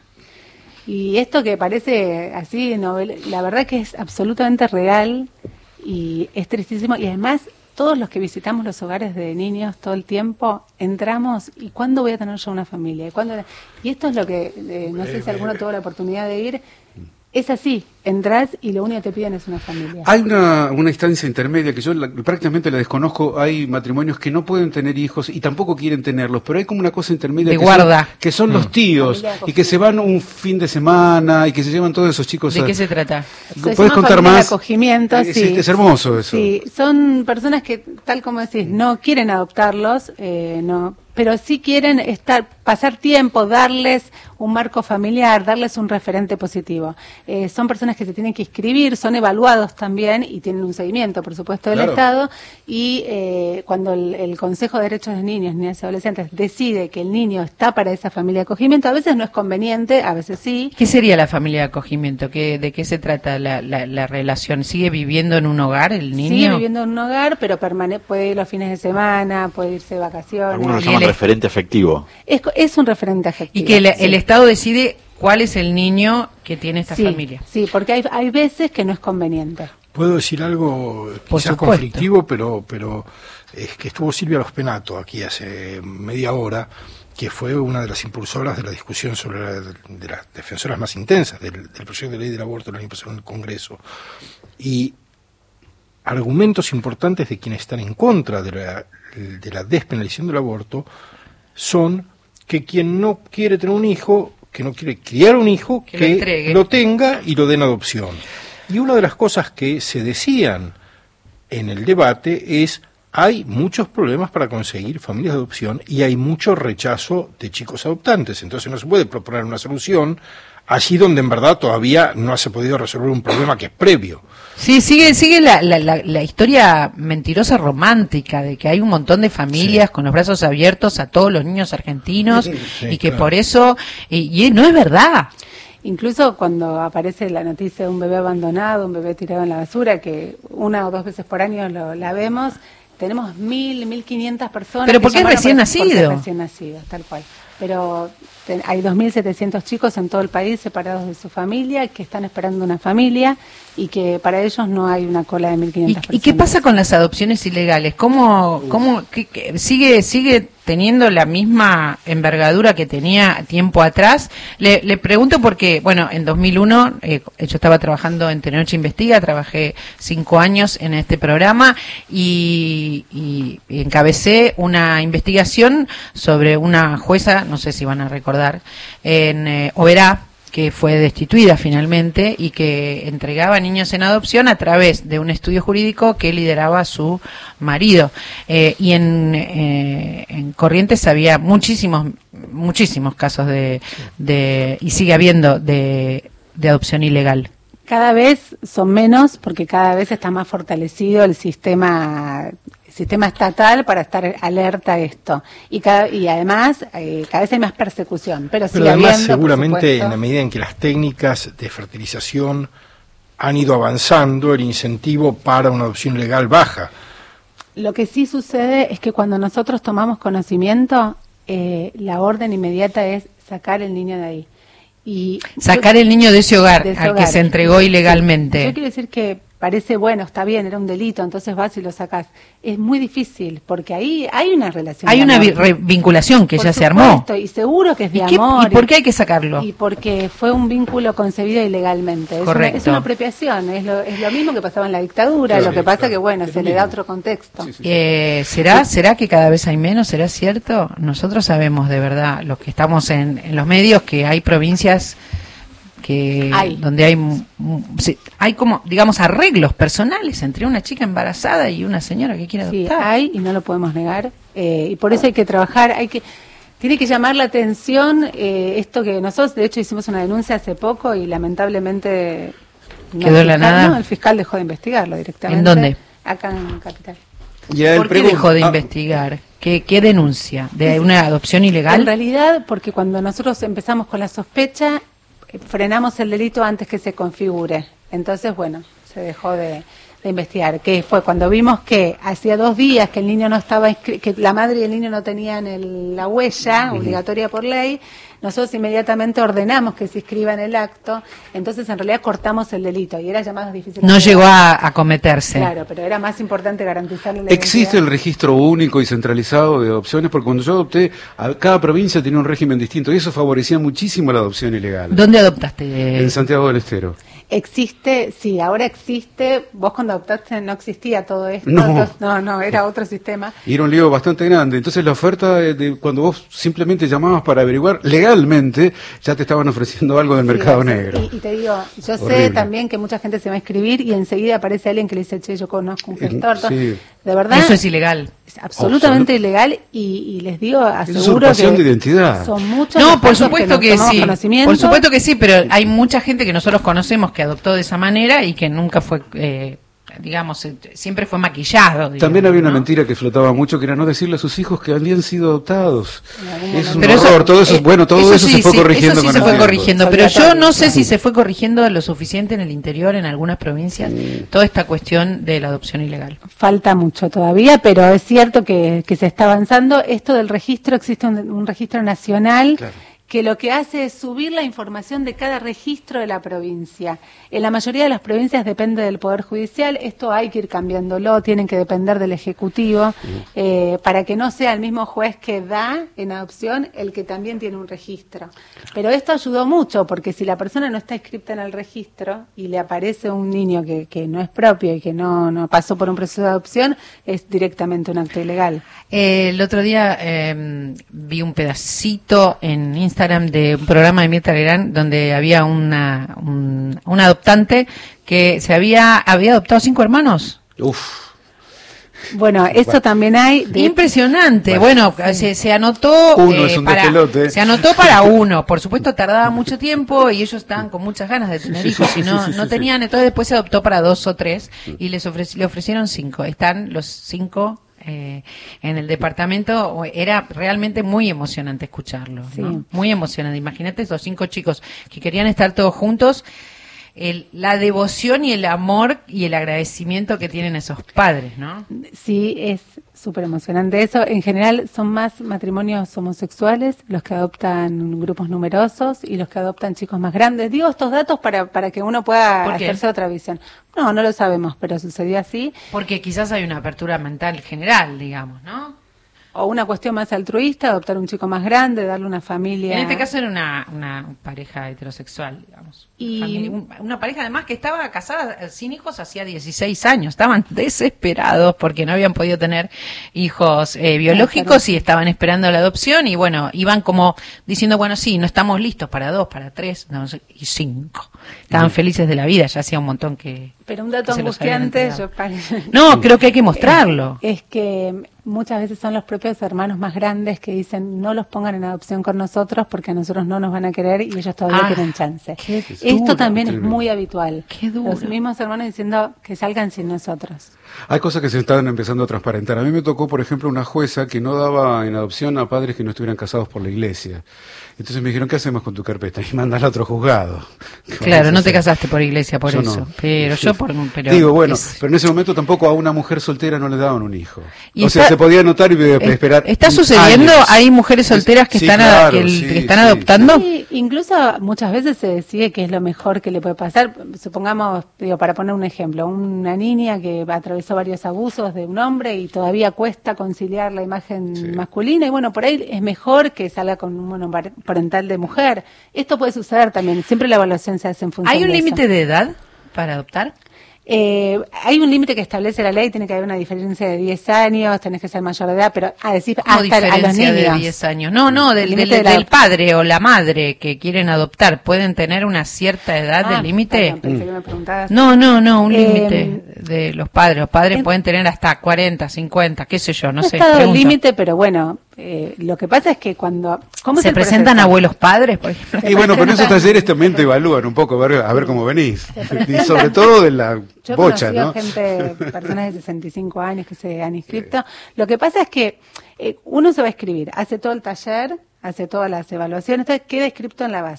Y esto que parece así, novela, la verdad que es absolutamente real y es tristísimo. Y además, todos los que visitamos los hogares de niños todo el tiempo, entramos, ¿y cuándo voy a tener yo una familia? ¿Y, cuándo? Y esto es lo que, eh, no sé si alguno tuvo la oportunidad de ir, es así, entras y lo único que te piden es una familia. Hay una, una instancia intermedia que yo la, prácticamente la desconozco. Hay matrimonios que no pueden tener hijos y tampoco quieren tenerlos, pero hay como una cosa intermedia de que guarda. son, que son mm. los tíos y que se van un fin de semana y que se llevan todos esos chicos. ¿De a, qué se trata? Se ¿Puedes contar más? Acogimiento, eh, sí. Es hermoso eso. Sí, son personas que, tal como decís, no quieren adoptarlos, eh, no, pero sí quieren estar, pasar tiempo, darles un marco familiar, darles un referente positivo. Eh, son personas que se tienen que inscribir, son evaluados también y tienen un seguimiento, por supuesto, del Claro. Estado. Y eh, cuando el, el Consejo de Derechos de Niños, Niñas y Adolescentes decide que el niño está para esa familia de acogimiento, a veces no es conveniente, a veces sí. ¿Qué sería la familia de acogimiento? ¿Qué, ¿De qué se trata la, la, la relación? ¿Sigue viviendo en un hogar el niño? Sigue viviendo en un hogar, pero permane puede ir los fines de semana, puede irse de vacaciones. Algunos lo llaman referente afectivo. Es, es un referente afectivo. Y que el, sí. el Estado decide cuál es el niño que tiene esta sí, familia. Sí, porque hay, hay veces que no es conveniente. Puedo decir algo Por quizás supuesto. conflictivo, pero pero es que estuvo Silvia Lospenato aquí hace media hora, que fue una de las impulsoras de la discusión sobre la, de las defensoras más intensas del, del proyecto de ley del aborto el año pasado en el Congreso. Y argumentos importantes de quienes están en contra de la, de la despenalización del aborto son que quien no quiere tener un hijo, que no quiere criar un hijo, Que que, lo entregue. lo tenga y lo den adopción. Y una de las cosas que se decían en el debate es: hay muchos problemas para conseguir familias de adopción y hay mucho rechazo de chicos adoptantes. Entonces no se puede proponer una solución allí donde en verdad todavía no se ha podido resolver un problema que es previo. Sí, sigue sigue la, la, la, la historia mentirosa romántica de que hay un montón de familias sí. con los brazos abiertos a todos los niños argentinos sí, sí, y que claro. por eso, y, y no es verdad. Incluso cuando aparece la noticia de un bebé abandonado, un bebé tirado en la basura, que una o dos veces por año lo, la vemos, tenemos mil, mil quinientas personas. Pero porque es recién por, nacido. Porque es recién nacido, tal cual. Pero ten, hay dos mil setecientos chicos en todo el país separados de su familia que están esperando una familia y que para ellos no hay una cola de mil quinientas personas. ¿Y qué pasa con las adopciones ilegales? ¿Cómo, cómo qué, qué, sigue sigue teniendo la misma envergadura que tenía tiempo atrás? Le, le pregunto porque, bueno, en dos mil uno eh, yo estaba trabajando en Telenoche Investiga, trabajé cinco años en este programa y, y, y encabecé una investigación sobre una jueza, no sé si van a recordar, en eh, Oberá, que fue destituida finalmente y que entregaba niños en adopción a través de un estudio jurídico que lideraba su marido. Eh, y en, eh, en Corrientes había muchísimos muchísimos casos de, de y sigue habiendo de, de adopción ilegal. Cada vez son menos porque cada vez está más fortalecido el sistema sistema estatal para estar alerta a esto y cada, y además eh, cada vez hay más persecución, pero, pero sigue además habiendo, seguramente en la medida en que las técnicas de fertilización han ido avanzando, el incentivo para una adopción legal baja. Lo que sí sucede es que cuando nosotros tomamos conocimiento, eh, la orden inmediata es sacar el niño de ahí. Y sacar yo, el niño de ese hogar, de ese al hogar. que se entregó ilegalmente. Sí. Yo quiero decir que parece bueno, está bien, era un delito, entonces vas y lo sacás. Es muy difícil, porque ahí hay una relación. Hay una vi vinculación que por ya supuesto, se armó. Y seguro que es de ¿Y qué, amor. ¿Y por qué hay que sacarlo? Y porque fue un vínculo concebido ilegalmente. Es Correcto. Una, es una apropiación, es lo, es lo mismo que pasaba en la dictadura, Claro, lo que pasa claro. que, bueno, Es se le da otro contexto. Sí, sí, sí. Eh, ¿será, ¿Será que cada vez hay menos? ¿Será cierto? Nosotros sabemos de verdad, los que estamos en, en los medios, que hay provincias que hay. donde hay hay como digamos arreglos personales entre una chica embarazada y una señora que quiere adoptar. Sí, hay y no lo podemos negar eh, y por eso hay que trabajar, hay que tiene que llamar la atención eh, esto que nosotros de hecho hicimos una denuncia hace poco y lamentablemente no, quedó el la fiscal, nada. No, el fiscal dejó de investigarlo directamente. ¿En dónde? Acá en Capital. ¿Por qué dejó de ah. investigar? ¿Qué, ¿Qué denuncia? ¿De una adopción ilegal? En realidad, porque cuando nosotros empezamos con la sospecha, frenamos el delito antes que se configure. Entonces, bueno, se dejó de, de investigar. Que fue cuando vimos que hacía dos días que el niño no estaba, inscri- que la madre y el niño no tenían el, la huella uh-huh. obligatoria por ley. Nosotros inmediatamente ordenamos que se inscriba en el acto, entonces en realidad cortamos el delito y era ya más difícil. No llegó a, a cometerse. Claro, pero era más importante garantizar la ¿Existe identidad. el registro único y centralizado de adopciones? Porque cuando yo adopté, a cada provincia tenía un régimen distinto y eso favorecía muchísimo la adopción ilegal. ¿Dónde adoptaste? En Santiago del Estero. Existe, sí, ahora existe. Vos cuando adoptaste no existía todo esto. No. Entonces, no, no, era otro sistema. Y era un lío bastante grande. Entonces la oferta de, de cuando vos simplemente llamabas para averiguar legalmente, ya te estaban ofreciendo algo del Sí, mercado o sea, negro. Y, y te digo, yo Horrible. sé también que mucha gente se va a inscribir y enseguida aparece alguien que le dice, che, yo conozco un gestor. Sí. De verdad. Eso es ilegal. Es absolutamente Absolut- ilegal y, y les digo, Es aseguro usurpación que de identidad. son muchos No, los por casos supuesto nos que, tomamos sí. conocimiento. Por supuesto que sí, pero hay mucha gente que nosotros conocemos que adoptó de esa manera y que nunca fue, eh, digamos, eh, siempre fue maquillado. Digamos, También había una ¿no? mentira que flotaba mucho, que era no decirle a sus hijos que habían sido adoptados. Es un Pero eso- horror, todo eso, eh, bueno, todo eso, sí, se fue sí, corrigiendo eso sí con se el fue tiempo. corrigiendo, pero yo no sé si se fue corrigiendo lo suficiente en el interior, en algunas provincias, toda esta cuestión de la adopción ilegal. Falta mucho todavía, pero es cierto que, que se está avanzando. Esto del registro, existe un, un registro nacional que lo que hace es subir la información de cada registro de la provincia. En la mayoría de las provincias depende del Poder Judicial, esto hay que ir cambiándolo, tienen que depender del Ejecutivo, eh, para que no sea el mismo juez que da en adopción el que también tiene un registro. Pero esto ayudó mucho, porque si la persona no está inscripta en el registro y le aparece un niño que, que no es propio y que no, no pasó por un proceso de adopción, es directamente un acto ilegal. Eh, el otro día eh, vi un pedacito en Instagram de un programa de Mirta Legrand donde había una un, una adoptante que se había había adoptado cinco hermanos. Uf. Bueno, eso también hay. De... Impresionante. Bueno, sí. se, se anotó Uno eh, es un para despelote. se anotó para uno. Por supuesto tardaba mucho tiempo y ellos estaban con muchas ganas de tener Sí, sí, hijos sí, y no sí, sí, no sí, tenían. Entonces después se adoptó para dos o tres y les ofreci- le ofrecieron cinco. Están los cinco eh, en el departamento. Era realmente muy emocionante escucharlo, Sí. ¿no? Muy emocionante. Imagínate esos cinco chicos que querían estar todos juntos. El, la devoción y el amor y el agradecimiento que tienen esos padres, ¿no? Sí, es súper emocionante eso. En general son más matrimonios homosexuales los que adoptan grupos numerosos y los que adoptan chicos más grandes. Digo estos datos para, para que uno pueda ¿Por qué? hacerse otra visión. No, no lo sabemos, pero sucedió así. Porque quizás hay una apertura mental general, digamos, ¿no? O una cuestión más altruista, adoptar un chico más grande, darle una familia. En este caso era una, una pareja heterosexual, digamos. Y- Familia- un- una pareja además que estaba casada eh, sin hijos hacía dieciséis años. Estaban desesperados porque no habían podido tener hijos eh, biológicos y estaban esperando la adopción y bueno, iban como diciendo, bueno, sí, no estamos listos para dos, para tres, no sé, y cinco. Estaban felices de la vida, ya hacía un montón que... Pero un dato que se los habían angustiante, entregado. yo pare- No, creo que hay que mostrarlo. Es, es que muchas veces son los propios hermanos más grandes que dicen no los pongan en adopción con nosotros porque a nosotros no nos van a querer y ellos todavía Ah, tienen chance. qué Esto duro, también es tremendo. muy habitual. Qué duro. Los mismos hermanos diciendo que salgan sin nosotros. Hay cosas que se están empezando a transparentar. A mí me tocó, por ejemplo, una jueza que no daba en adopción a padres que no estuvieran casados por la iglesia. Entonces me dijeron, ¿qué hacemos con tu carpeta? Y mandala a otro juzgado. ¿Qué Claro, vamos a no te hacer? casaste por iglesia por Yo eso. no. Pero Sí. yo por... Pero Digo, bueno, es- pero en ese momento tampoco a una mujer soltera no le daban un hijo. Y o sea, está- se podía anotar y Eh, esperar. ¿Está sucediendo? años. ¿Hay mujeres solteras que Sí, están, a- claro, que, el- sí, que están sí, adoptando? Sí, incluso muchas veces se decide que es lo mejor que le puede pasar. Supongamos, digo, para poner un ejemplo, una niña que atravesó varios abusos de un hombre y todavía cuesta conciliar la imagen masculina y bueno, por ahí es mejor que salga con un monoparental de mujer. Esto puede suceder también, siempre la evaluación se hace en función ¿Hay un de eso. límite de edad para adoptar? Eh, hay un límite que establece la ley, tiene que haber una diferencia de diez años, tenés que ser mayor de edad, pero a decir ¿Cómo hasta a los diferencia de niños. diez años? No, no, del, El del, límite de la- del padre o la madre que quieren adoptar, ¿pueden tener una cierta edad Ah, del límite? perdón, pensé que me preguntabas. No, no, no, un Eh, límite de los padres. Los padres en- pueden tener hasta cuarenta, cincuenta, qué sé yo, no, No sé. está dado el pregunto. límite, pero bueno, eh, lo que pasa es que cuando... ¿cómo es ¿Se el presentan proceso? abuelos padres, por ejemplo? Y bueno, pero en esos talleres también te evalúan un poco, a ver, a ver cómo venís. Y sobre todo de la Yo he bocha, conocido ¿no? gente, personas de sesenta y cinco años que se han inscrito. Lo que pasa es que eh, uno se va a escribir, hace todo el taller, hace todas las evaluaciones, entonces queda escrito en la base.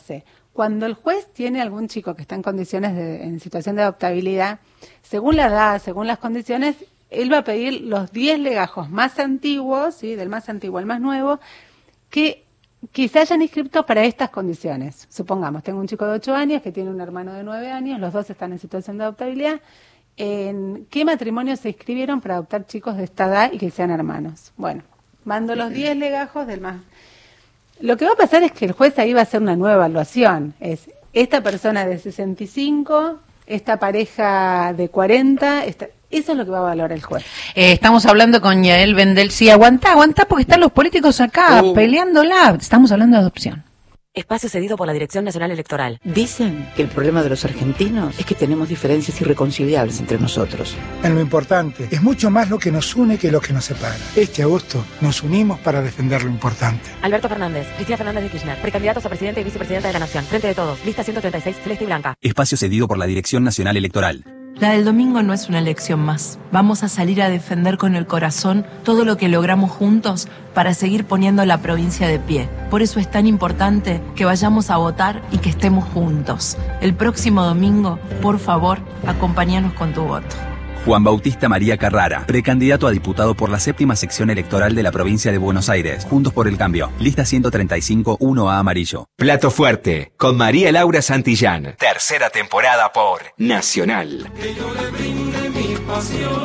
Cuando el juez tiene algún chico que está en condiciones de, en situación de adoptabilidad, según la edad, según las condiciones, él va a pedir los diez legajos más antiguos, ¿sí? Del más antiguo al más nuevo, que, que se hayan inscrito para estas condiciones. Supongamos, tengo un chico de ocho años que tiene un hermano de nueve años, los dos están en situación de adoptabilidad. ¿En qué matrimonios se inscribieron para adoptar chicos de esta edad y que sean hermanos? Bueno, mando los diez legajos del más... Lo que va a pasar es que el juez ahí va a hacer una nueva evaluación. Es esta persona de sesenta y cinco, esta pareja de cuarenta, esta, eso es lo que va a valorar el juez. Eh, estamos hablando con Yael Bendel. Sí, aguantá, aguantá, porque están los políticos acá Oh. peleándola. Estamos hablando de adopción. Espacio cedido por la Dirección Nacional Electoral. Dicen que el problema de los argentinos es que tenemos diferencias irreconciliables entre nosotros. En lo importante, es mucho más lo que nos une que lo que nos separa. Este agosto nos unimos para defender lo importante. Alberto Fernández, Cristina Fernández de Kirchner, precandidatos a presidente y vicepresidenta de la Nación. Frente de todos, lista ciento treinta y seis, celeste y blanca. Espacio cedido por la Dirección Nacional Electoral. La del domingo no es una elección más. Vamos a salir a defender con el corazón todo lo que logramos juntos para seguir poniendo la provincia de pie. Por eso es tan importante que vayamos a votar y que estemos juntos. El próximo domingo, por favor, acompáñanos con tu voto. Juan Bautista María Carrara, precandidato a diputado por la séptima sección electoral de la provincia de Buenos Aires. Juntos por el Cambio. Lista ciento treinta y cinco, uno A amarillo. Plato Fuerte, con María Laura Santillán. Tercera temporada por Nacional. Que yo le brinde mi pasión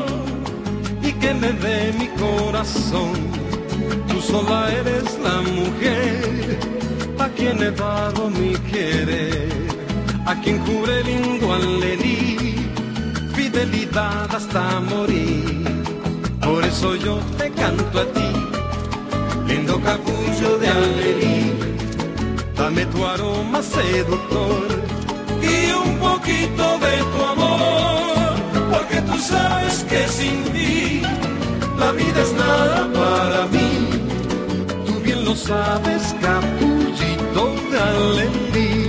y que me dé mi corazón. Tú sola eres la mujer a quien he dado mi querer, a quien juré lindo alelí, fidelidad hasta morir. Por eso yo te canto a ti, lindo capullo de alelí. Dame tu aroma seductor y un poquito de tu amor, porque tú sabes que sin ti la vida es nada para mí. Tú bien lo sabes, capullito de alelí.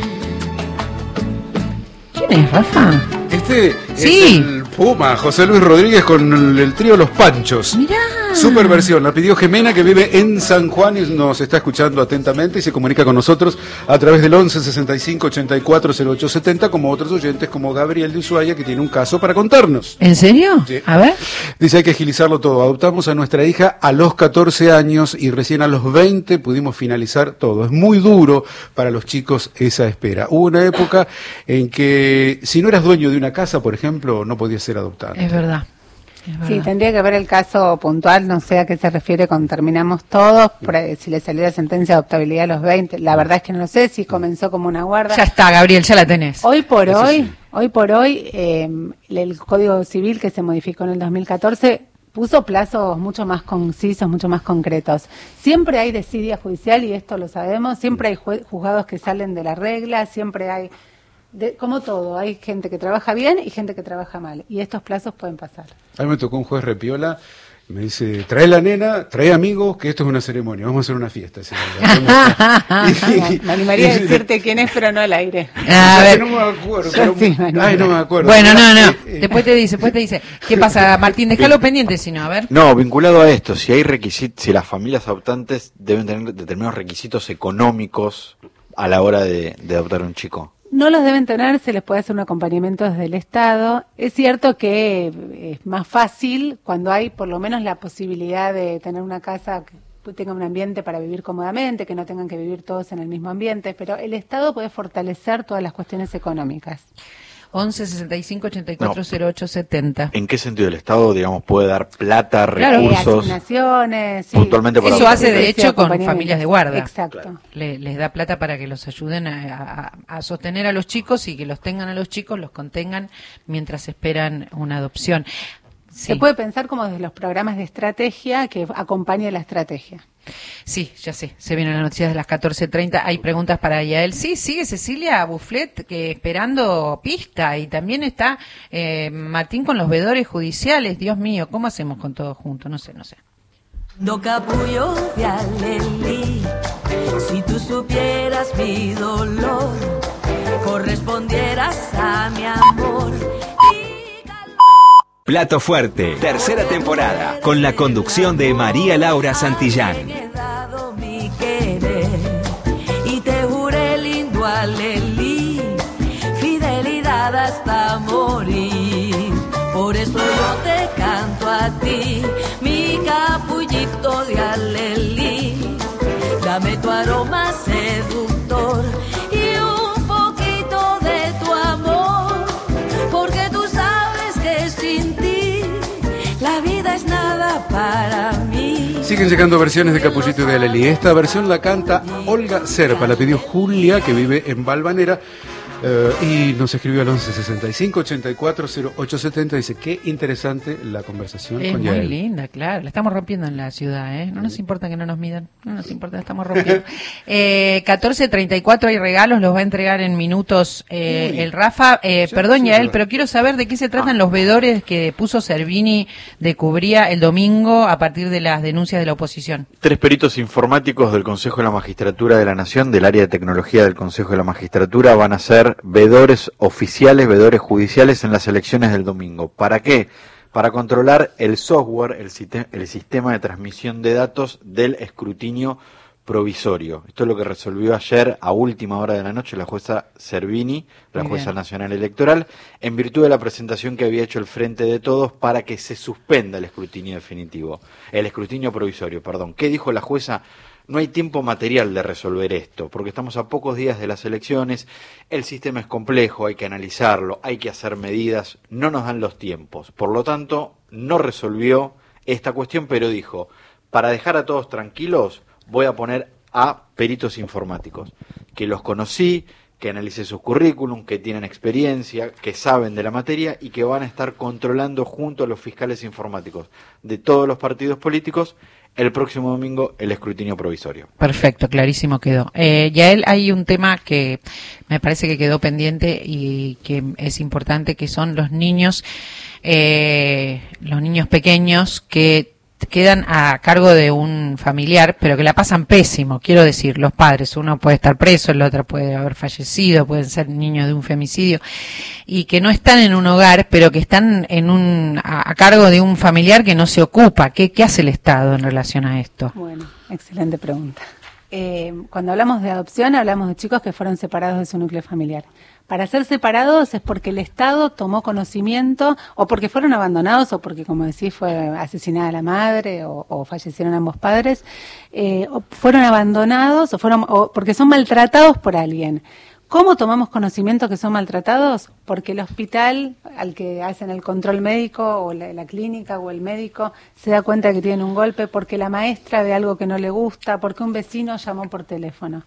¿Quién es, Rafa? Este Sí. es el Puma, José Luis Rodríguez con el, el trío Los Panchos. Mirá. Super versión, la pidió Jimena, que vive en San Juan y nos está escuchando atentamente y se comunica con nosotros a través del once sesenta y cinco ochenta y cuatro cero ocho setenta, como otros oyentes como Gabriel de Ushuaia, que tiene un caso para contarnos. ¿En serio? Sí. A ver. Dice, hay que agilizarlo todo. Adoptamos a nuestra hija a los catorce años y recién a los veinte pudimos finalizar todo. Es muy duro para los chicos esa espera. Hubo una época en que si no eras dueño de una casa, por ejemplo, no podías ser adoptado. Es verdad. Es Sí, verdad. tendría que ver el caso puntual, no sé a qué se refiere con terminamos todos, por ahí, si le salió la sentencia de adoptabilidad a los veinte, la verdad es que no lo sé, si comenzó como una guarda. Ya está, Gabriel, ya la tenés. Hoy por Eso hoy, sí. hoy por hoy, eh, el Código Civil que se modificó en el dos mil catorce puso plazos mucho más concisos, mucho más concretos. Siempre hay desidia judicial y esto lo sabemos, siempre hay jue- juzgados que salen de la regla, siempre hay, de, como todo, hay gente que trabaja bien y gente que trabaja mal, y estos plazos pueden pasar. A mí me tocó un juez repiola, me dice, trae la nena, trae amigos, que esto es una ceremonia, vamos a hacer una fiesta. ese día. Y- Me animaría a y- decirte quién es, pero no al aire. A ver. No me acuerdo, Yo pero- sí, me ay, no me acuerdo. Bueno, no, no. Eh, eh, Después te dice, después te dice. ¿Qué pasa, Martín? Déjalo pendiente, si no, a ver. No, vinculado a esto, si hay requisitos, si las familias adoptantes deben tener determinados requisitos económicos a la hora de, de adoptar un chico. No los deben tener, se les puede hacer un acompañamiento desde el Estado. Es cierto que es más fácil cuando hay por lo menos la posibilidad de tener una casa que tenga un ambiente para vivir cómodamente, que no tengan que vivir todos en el mismo ambiente, pero el Estado puede fortalecer todas las cuestiones económicas. once sesenta y cinco ochenta y cuatro cero ocho setenta. ¿En qué sentido el Estado, digamos, puede dar plata, Claro, Eh, recursos? asignaciones, sí. puntualmente para Eso la- hace, de Sí, hecho, con acompañamiento. familias de guarda. Exacto. Le- les da plata para que los ayuden a, a- a sostener a los chicos y que los tengan a los chicos, los contengan mientras esperan una adopción. Sí. Se puede pensar como desde los programas de estrategia que acompañe la estrategia. Sí, ya sé, se vienen las noticias de las catorce treinta, hay preguntas para Yael. Sí, sigue Cecilia Bufflet que esperando pista, y también está eh, Martín con los veedores judiciales. Dios mío, ¿cómo hacemos con todo junto? No sé, no sé. Do capullo de alelí, si tú supieras mi dolor, correspondieras a mi amor. Plato Fuerte, tercera temporada, con la conducción de María Laura Santillán. He dado mi querer y te juré lindo alelí, fidelidad hasta morir. Por eso yo te canto a ti, mi capullito de alelí. Dame tu aroma seductor y un poquito de tu amor, porque tú sabes que sin ti la vida es nada para mí. Siguen llegando versiones de Capullito de Alelí. Esta versión la canta Olga Serpa, la pidió Julia, que vive en Valvanera. Uh, y nos escribió al once sesenta y cinco ochenta y cuatro cero ocho setenta. Dice, qué interesante la conversación es con muy Yael. linda, claro, la estamos rompiendo en la ciudad, ¿eh? No nos importa que no nos midan, no nos importa, la estamos rompiendo. eh, catorce treinta y cuatro hay regalos, los va a entregar en minutos eh, el Rafa. Eh, perdón, sí, Yael, perdón. pero quiero saber de qué se tratan los vedores que puso Servini de Cubría el domingo a partir de las denuncias de la oposición. Tres peritos informáticos del Consejo de la Magistratura de la Nación, del área de tecnología del Consejo de la Magistratura, van a ser vedores oficiales, vedores judiciales en las elecciones del domingo. ¿Para qué? Para controlar el software, el, site- el sistema de transmisión de datos del escrutinio provisorio. Esto es lo que resolvió ayer a última hora de la noche la jueza Servini, la Muy jueza bien. nacional electoral, en virtud de la presentación que había hecho el Frente de Todos para que se suspenda el escrutinio definitivo, el escrutinio provisorio, perdón. ¿Qué dijo la jueza? No hay tiempo material de resolver esto, porque estamos a pocos días de las elecciones, el sistema es complejo, hay que analizarlo, hay que hacer medidas, no nos dan los tiempos. Por lo tanto, no resolvió esta cuestión, pero dijo, para dejar a todos tranquilos, voy a poner a peritos informáticos, que los conocí, que analicé sus currículum, que tienen experiencia, que saben de la materia y que van a estar controlando junto a los fiscales informáticos de todos los partidos políticos el próximo domingo el escrutinio provisorio. Perfecto, clarísimo quedó. Eh, Yael, hay un tema que me parece que quedó pendiente y que es importante, que son los niños, eh, los niños pequeños que quedan a cargo de un familiar, pero que la pasan pésimo, quiero decir, los padres, uno puede estar preso, el otro puede haber fallecido, pueden ser niños de un femicidio, y que no están en un hogar, pero que están en un a, a cargo de un familiar que no se ocupa. ¿Qué, qué hace el Estado en relación a esto? Bueno, excelente pregunta. Eh, cuando hablamos de adopción, hablamos de chicos que fueron separados de su núcleo familiar. Para ser separados es porque el Estado tomó conocimiento, o porque fueron abandonados, o porque, como decís, fue asesinada la madre, o, o fallecieron ambos padres, eh, o fueron abandonados, o fueron, o porque son maltratados por alguien. ¿Cómo tomamos conocimiento que son maltratados? Porque el hospital al que hacen el control médico, o la, la clínica, o el médico, se da cuenta que tienen un golpe, porque la maestra ve algo que no le gusta, porque un vecino llamó por teléfono.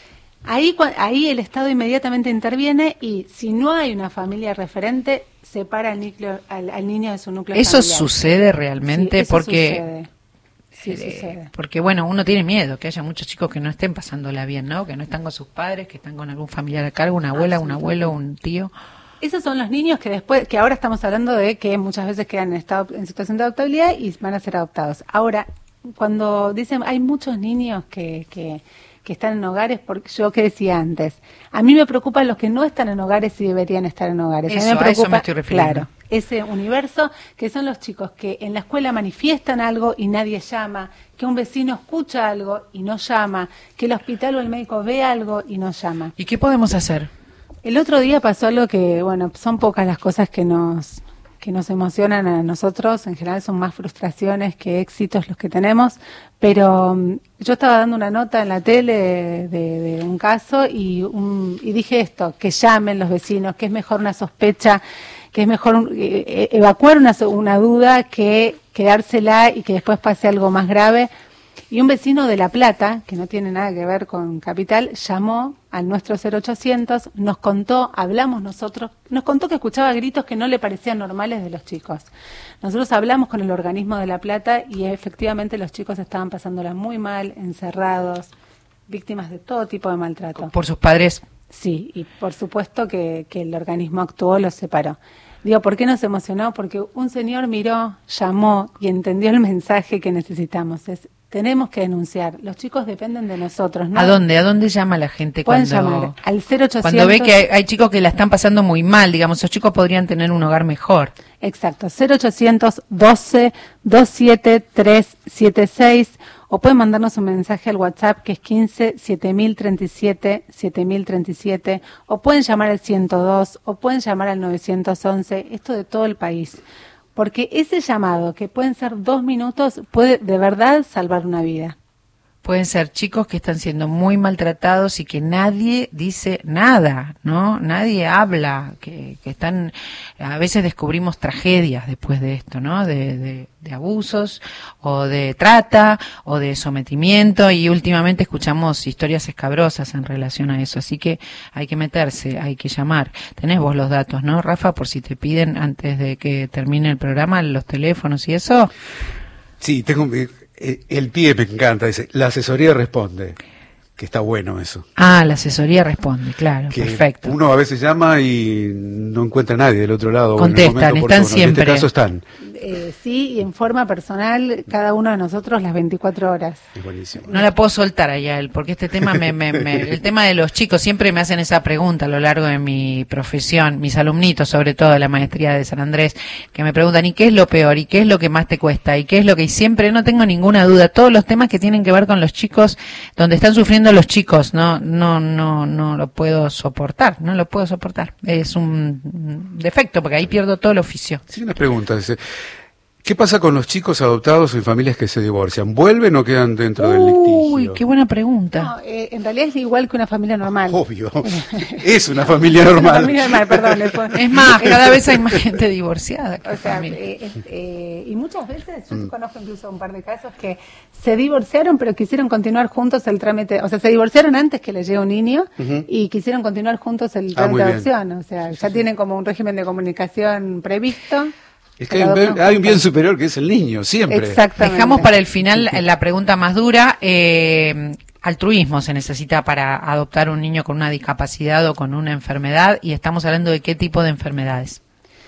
Ahí, ahí el Estado inmediatamente interviene y, si no hay una familia referente, separa al, núcleo, al, al niño de su núcleo ¿Eso familiar. sucede realmente? Sí, eso porque sucede. Sí, eh, sucede. Porque, bueno, uno tiene miedo que haya muchos chicos que no estén pasándola bien, ¿no? Que no están con sus padres, que están con algún familiar a cargo, una abuela, un abuelo, un tío. Esos son los niños que después, que ahora estamos hablando de que muchas veces quedan en estado, en situación de adoptabilidad y van a ser adoptados. Ahora, cuando dicen, hay muchos niños que, que, que están en hogares, porque yo que decía antes, a mí me preocupan los que no están en hogares y deberían estar en hogares. Eso, a mí me a eso preocupa, me estoy refiriendo. claro, ese universo que son los chicos que en la escuela manifiestan algo y nadie llama, que un vecino escucha algo y no llama, que el hospital o el médico ve algo y no llama. ¿Y qué podemos hacer? El otro día pasó algo que, bueno, son pocas las cosas que nos que nos emocionan a nosotros, en general son más frustraciones que éxitos los que tenemos, pero um, yo estaba dando una nota en la tele de, de, de un caso y, un, y dije esto, que llamen los vecinos, que es mejor una sospecha, que es mejor eh, evacuar una, una duda que quedársela y que después pase algo más grave. Y un vecino de La Plata, que no tiene nada que ver con Capital, llamó al nuestro cero ochocientos, nos contó, hablamos nosotros, nos contó que escuchaba gritos que no le parecían normales de los chicos. Nosotros hablamos con el organismo de La Plata y efectivamente los chicos estaban pasándola muy mal, encerrados, víctimas de todo tipo de maltrato. ¿Por sus padres? Sí, y por supuesto que, que el organismo actuó, los separó. Digo, ¿por qué nos emocionó? Porque un señor miró, llamó y entendió el mensaje que necesitamos. Es Tenemos que denunciar. Los chicos dependen de nosotros, ¿no? ¿A dónde? ¿A dónde llama la gente Pueden cuando llamar al cero ochocientos cuando ve que hay, hay chicos que la están pasando muy mal, digamos, esos chicos podrían tener un hogar mejor? Exacto, cero ochocientos doce veintisiete trescientos setenta y seis, o pueden mandarnos un mensaje al WhatsApp que es quince siete mil treinta y siete siete mil treinta y siete, o pueden llamar al ciento dos, o pueden llamar al novecientos once, esto de todo el país. Porque ese llamado, que pueden ser dos minutos, puede de verdad salvar una vida. Pueden ser chicos que están siendo muy maltratados y que nadie dice nada, ¿no? Nadie habla, que, que están, a veces descubrimos tragedias después de esto, ¿no? De, de, de abusos, o de trata, o de sometimiento, y últimamente escuchamos historias escabrosas en relación a eso, así que hay que meterse, hay que llamar. Tenés vos los datos, ¿no, Rafa? Por si te piden antes de que termine el programa, los teléfonos y eso. Sí, tengo... El pie me encanta, dice, la asesoría responde, que está bueno eso. Ah, la asesoría responde, claro, que perfecto. Uno a veces llama y no encuentra a nadie del otro lado. Contestan, están siempre. En este caso están. Eh, sí, y en forma personal, cada uno de nosotros las veinticuatro horas. Es buenísimo. No la puedo soltar a Yael, porque este tema, me, me, me, el tema de los chicos, siempre me hacen esa pregunta a lo largo de mi profesión, mis alumnitos, sobre todo de la maestría de San Andrés, que me preguntan, ¿y qué es lo peor? ¿Y qué es lo que más te cuesta? ¿Y qué es lo que...? Y siempre, no tengo ninguna duda, todos los temas que tienen que ver con los chicos, donde están sufriendo los chicos, no, no, no, no lo puedo soportar, no lo puedo soportar. Es un defecto, porque ahí pierdo todo el oficio. Sí, una pregunta, dice... ¿Qué pasa con los chicos adoptados en familias que se divorcian? ¿Vuelven o quedan dentro del litigio? Uy, qué buena pregunta. No, eh, en realidad es igual que una familia normal. Obvio, es una familia normal. Una familia normal, perdón. Es más, cada vez hay más gente divorciada. O sea, eh, eh, y muchas veces, yo mm. conozco incluso un par de casos que se divorciaron, pero quisieron continuar juntos el trámite. O sea, se divorciaron antes que les llegue un niño uh-huh. y quisieron continuar juntos el trámite ah, de adopción. O sea, ya tienen como un régimen de comunicación previsto. Es que hay un, bien, hay un bien superior que es el niño, siempre. Exactamente. Dejamos para el final la pregunta más dura. Eh, altruismo se necesita para adoptar un niño con una discapacidad o con una enfermedad, y estamos hablando de qué tipo de enfermedades.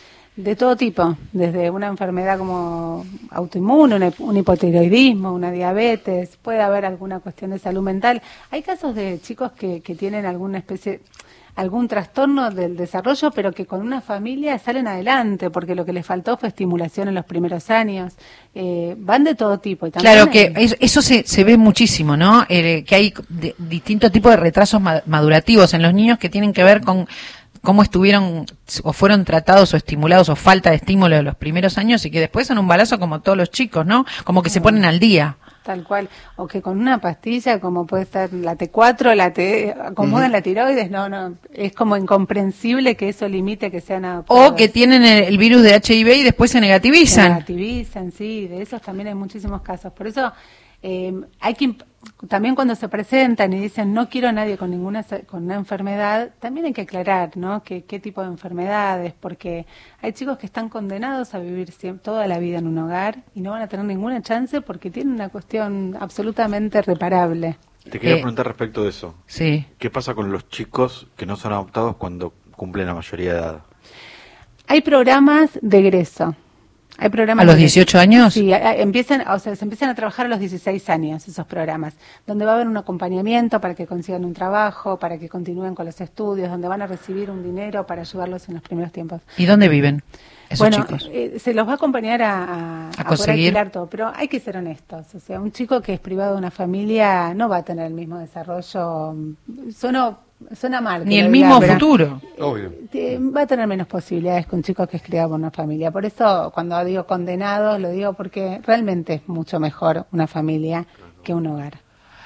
De todo tipo, desde una enfermedad como autoinmune, un hipotiroidismo, una diabetes, puede haber alguna cuestión de salud mental. Hay casos de chicos que, que tienen alguna especie... algún trastorno del desarrollo, pero que con una familia salen adelante, porque lo que les faltó fue estimulación en los primeros años. Eh, van de todo tipo. Y claro que hay... eso se, se ve muchísimo, ¿no? Eh, que hay de, distintos tipos de retrasos madurativos en los niños que tienen que ver con cómo estuvieron o fueron tratados o estimulados o falta de estímulo de los primeros años, y que después son un balazo como todos los chicos, ¿no? Como que se ponen al día. Tal cual, o que con una pastilla como puede estar la T cuatro, la T, acomodan uh-huh. la tiroides, no, no, es como incomprensible que eso limite que sean adoptados. O que tienen el, el virus de H I V y después se negativizan. Se negativizan, sí, de esos también hay muchísimos casos. Por eso eh, hay que, también cuando se presentan y dicen no quiero a nadie con ninguna con una enfermedad, también hay que aclarar, ¿no? Que, qué tipo de enfermedades, porque hay chicos que están condenados a vivir siempre, toda la vida en un hogar y no van a tener ninguna chance porque tienen una cuestión absolutamente reparable. Te quería eh, preguntar respecto de eso. Sí. ¿Qué pasa con los chicos que no son adoptados cuando cumplen la mayoría de edad? Hay programas de egreso. Hay programas ¿A los dieciocho años? Sí, empiezan, o sea, se empiezan a trabajar a los dieciséis años esos programas, donde va a haber un acompañamiento para que consigan un trabajo, para que continúen con los estudios, donde van a recibir un dinero para ayudarlos en los primeros tiempos. ¿Y dónde viven esos bueno, chicos? Eh, se los va a acompañar a, a, a, a conseguir poder alquilar todo, pero hay que ser honestos. O sea, un chico que es privado de una familia no va a tener el mismo desarrollo. Suena, suena mal. Ni el mismo diga, futuro. Obvio. Va a tener menos posibilidades que un chico que es criado por una familia. Por eso, cuando digo condenados, lo digo porque realmente es mucho mejor una familia que un hogar.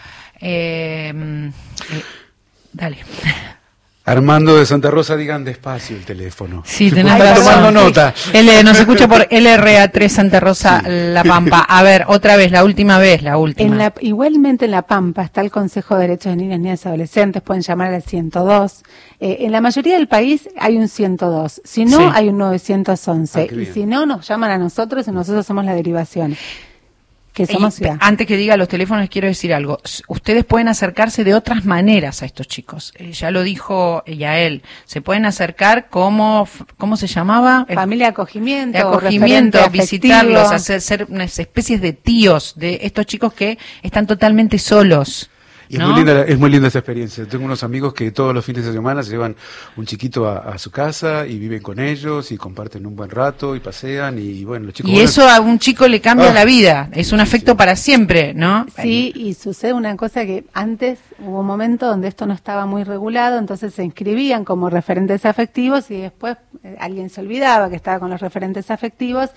Eh, eh, dale. Armando de Santa Rosa, digan despacio el teléfono. Sí, tenés razón. Tomando nota. L, nos escucha por L R A tres Santa Rosa, sí. La Pampa. A ver, otra vez, la última vez, la última. En la, igualmente en La Pampa está el Consejo de Derechos de Niñas, Niñas y Adolescentes, pueden llamar al ciento dos. Eh, en la mayoría del país hay un ciento dos, si no, sí. hay un novecientos once. Ah, y bien. Si no, nos llaman a nosotros y nosotros hacemos la derivación. que somos Y, ciudad. antes que diga los teléfonos, quiero decir algo. S- Ustedes pueden acercarse de otras maneras a estos chicos. Eh, ya lo dijo Yael. Se pueden acercar como, f- ¿cómo se llamaba? El- Familia de acogimiento, de o acogimiento, referente visitarlos, afectivo. hacer ser unas especies de tíos de estos chicos que están totalmente solos. Y es, ¿no? muy linda, es muy linda esa experiencia. Tengo unos amigos que todos los fines de semana se llevan un chiquito a, a su casa y viven con ellos y comparten un buen rato y pasean y bueno, los chicos... Y bueno, eso a un chico le cambia Ah. la vida. Es un afecto para siempre, ¿no? Sí, y sucede una cosa que antes hubo un momento donde esto no estaba muy regulado, entonces se inscribían como referentes afectivos y después eh, alguien se olvidaba que estaba con los referentes afectivos.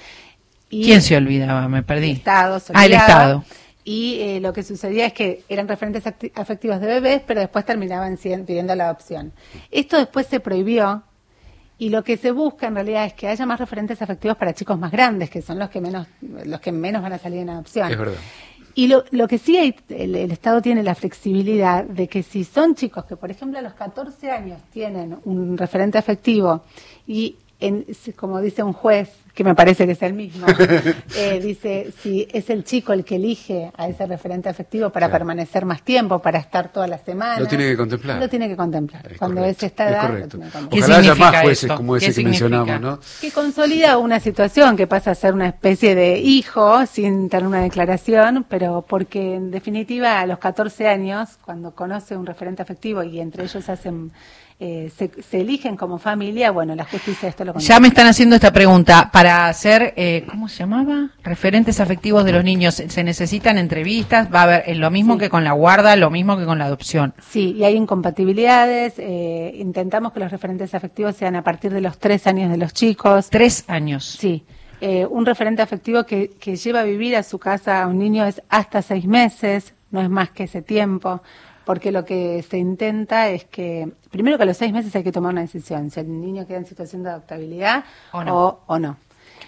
Y ¿Quién se olvidaba? Me perdí. El Estado se Ah, el olvidaba. Estado. Y eh, lo que sucedía es que eran referentes acti- afectivos de bebés, pero después terminaban sien- pidiendo la adopción. Esto después se prohibió y lo que se busca en realidad es que haya más referentes afectivos para chicos más grandes, que son los que menos los que menos van a salir en adopción. es verdad. Y lo, lo que sí hay, el, el Estado tiene la flexibilidad de que si son chicos que, por ejemplo, a los catorce años tienen un referente afectivo y, en, como dice un juez, que me parece que es el mismo, eh, dice, si es el chico el que elige a ese referente afectivo para Claro. permanecer más tiempo, para estar toda la semana. Lo tiene que contemplar. Lo tiene que contemplar. Es Cuando correcto, es esta es edad, lo correcto. tiene que contemplar. ¿Qué Ojalá haya significa más jueces esto? como ¿Qué ese que significa? mencionamos, ¿no? Que consolida una situación que pasa a ser una especie de hijo sin tener una declaración, pero porque en definitiva a los catorce años, cuando conoce un referente afectivo y entre ellos hacen eh, se, se eligen como familia, bueno, la justicia esto lo Ya me están haciendo esta pregunta. Para hacer, eh, ¿cómo se llamaba? Referentes afectivos de los niños. ¿Se necesitan entrevistas? Va a haber eh, lo mismo que con la guarda, lo mismo que con la adopción. Sí, y hay incompatibilidades. Eh, intentamos que los referentes afectivos sean a partir de los tres años de los chicos. Tres años. Sí. Eh, un referente afectivo que, que lleva a vivir a su casa a un niño es hasta seis meses, no es más que ese tiempo, porque lo que se intenta es que, primero que a los seis meses hay que tomar una decisión, si el niño queda en situación de adoptabilidad O no. o, o no.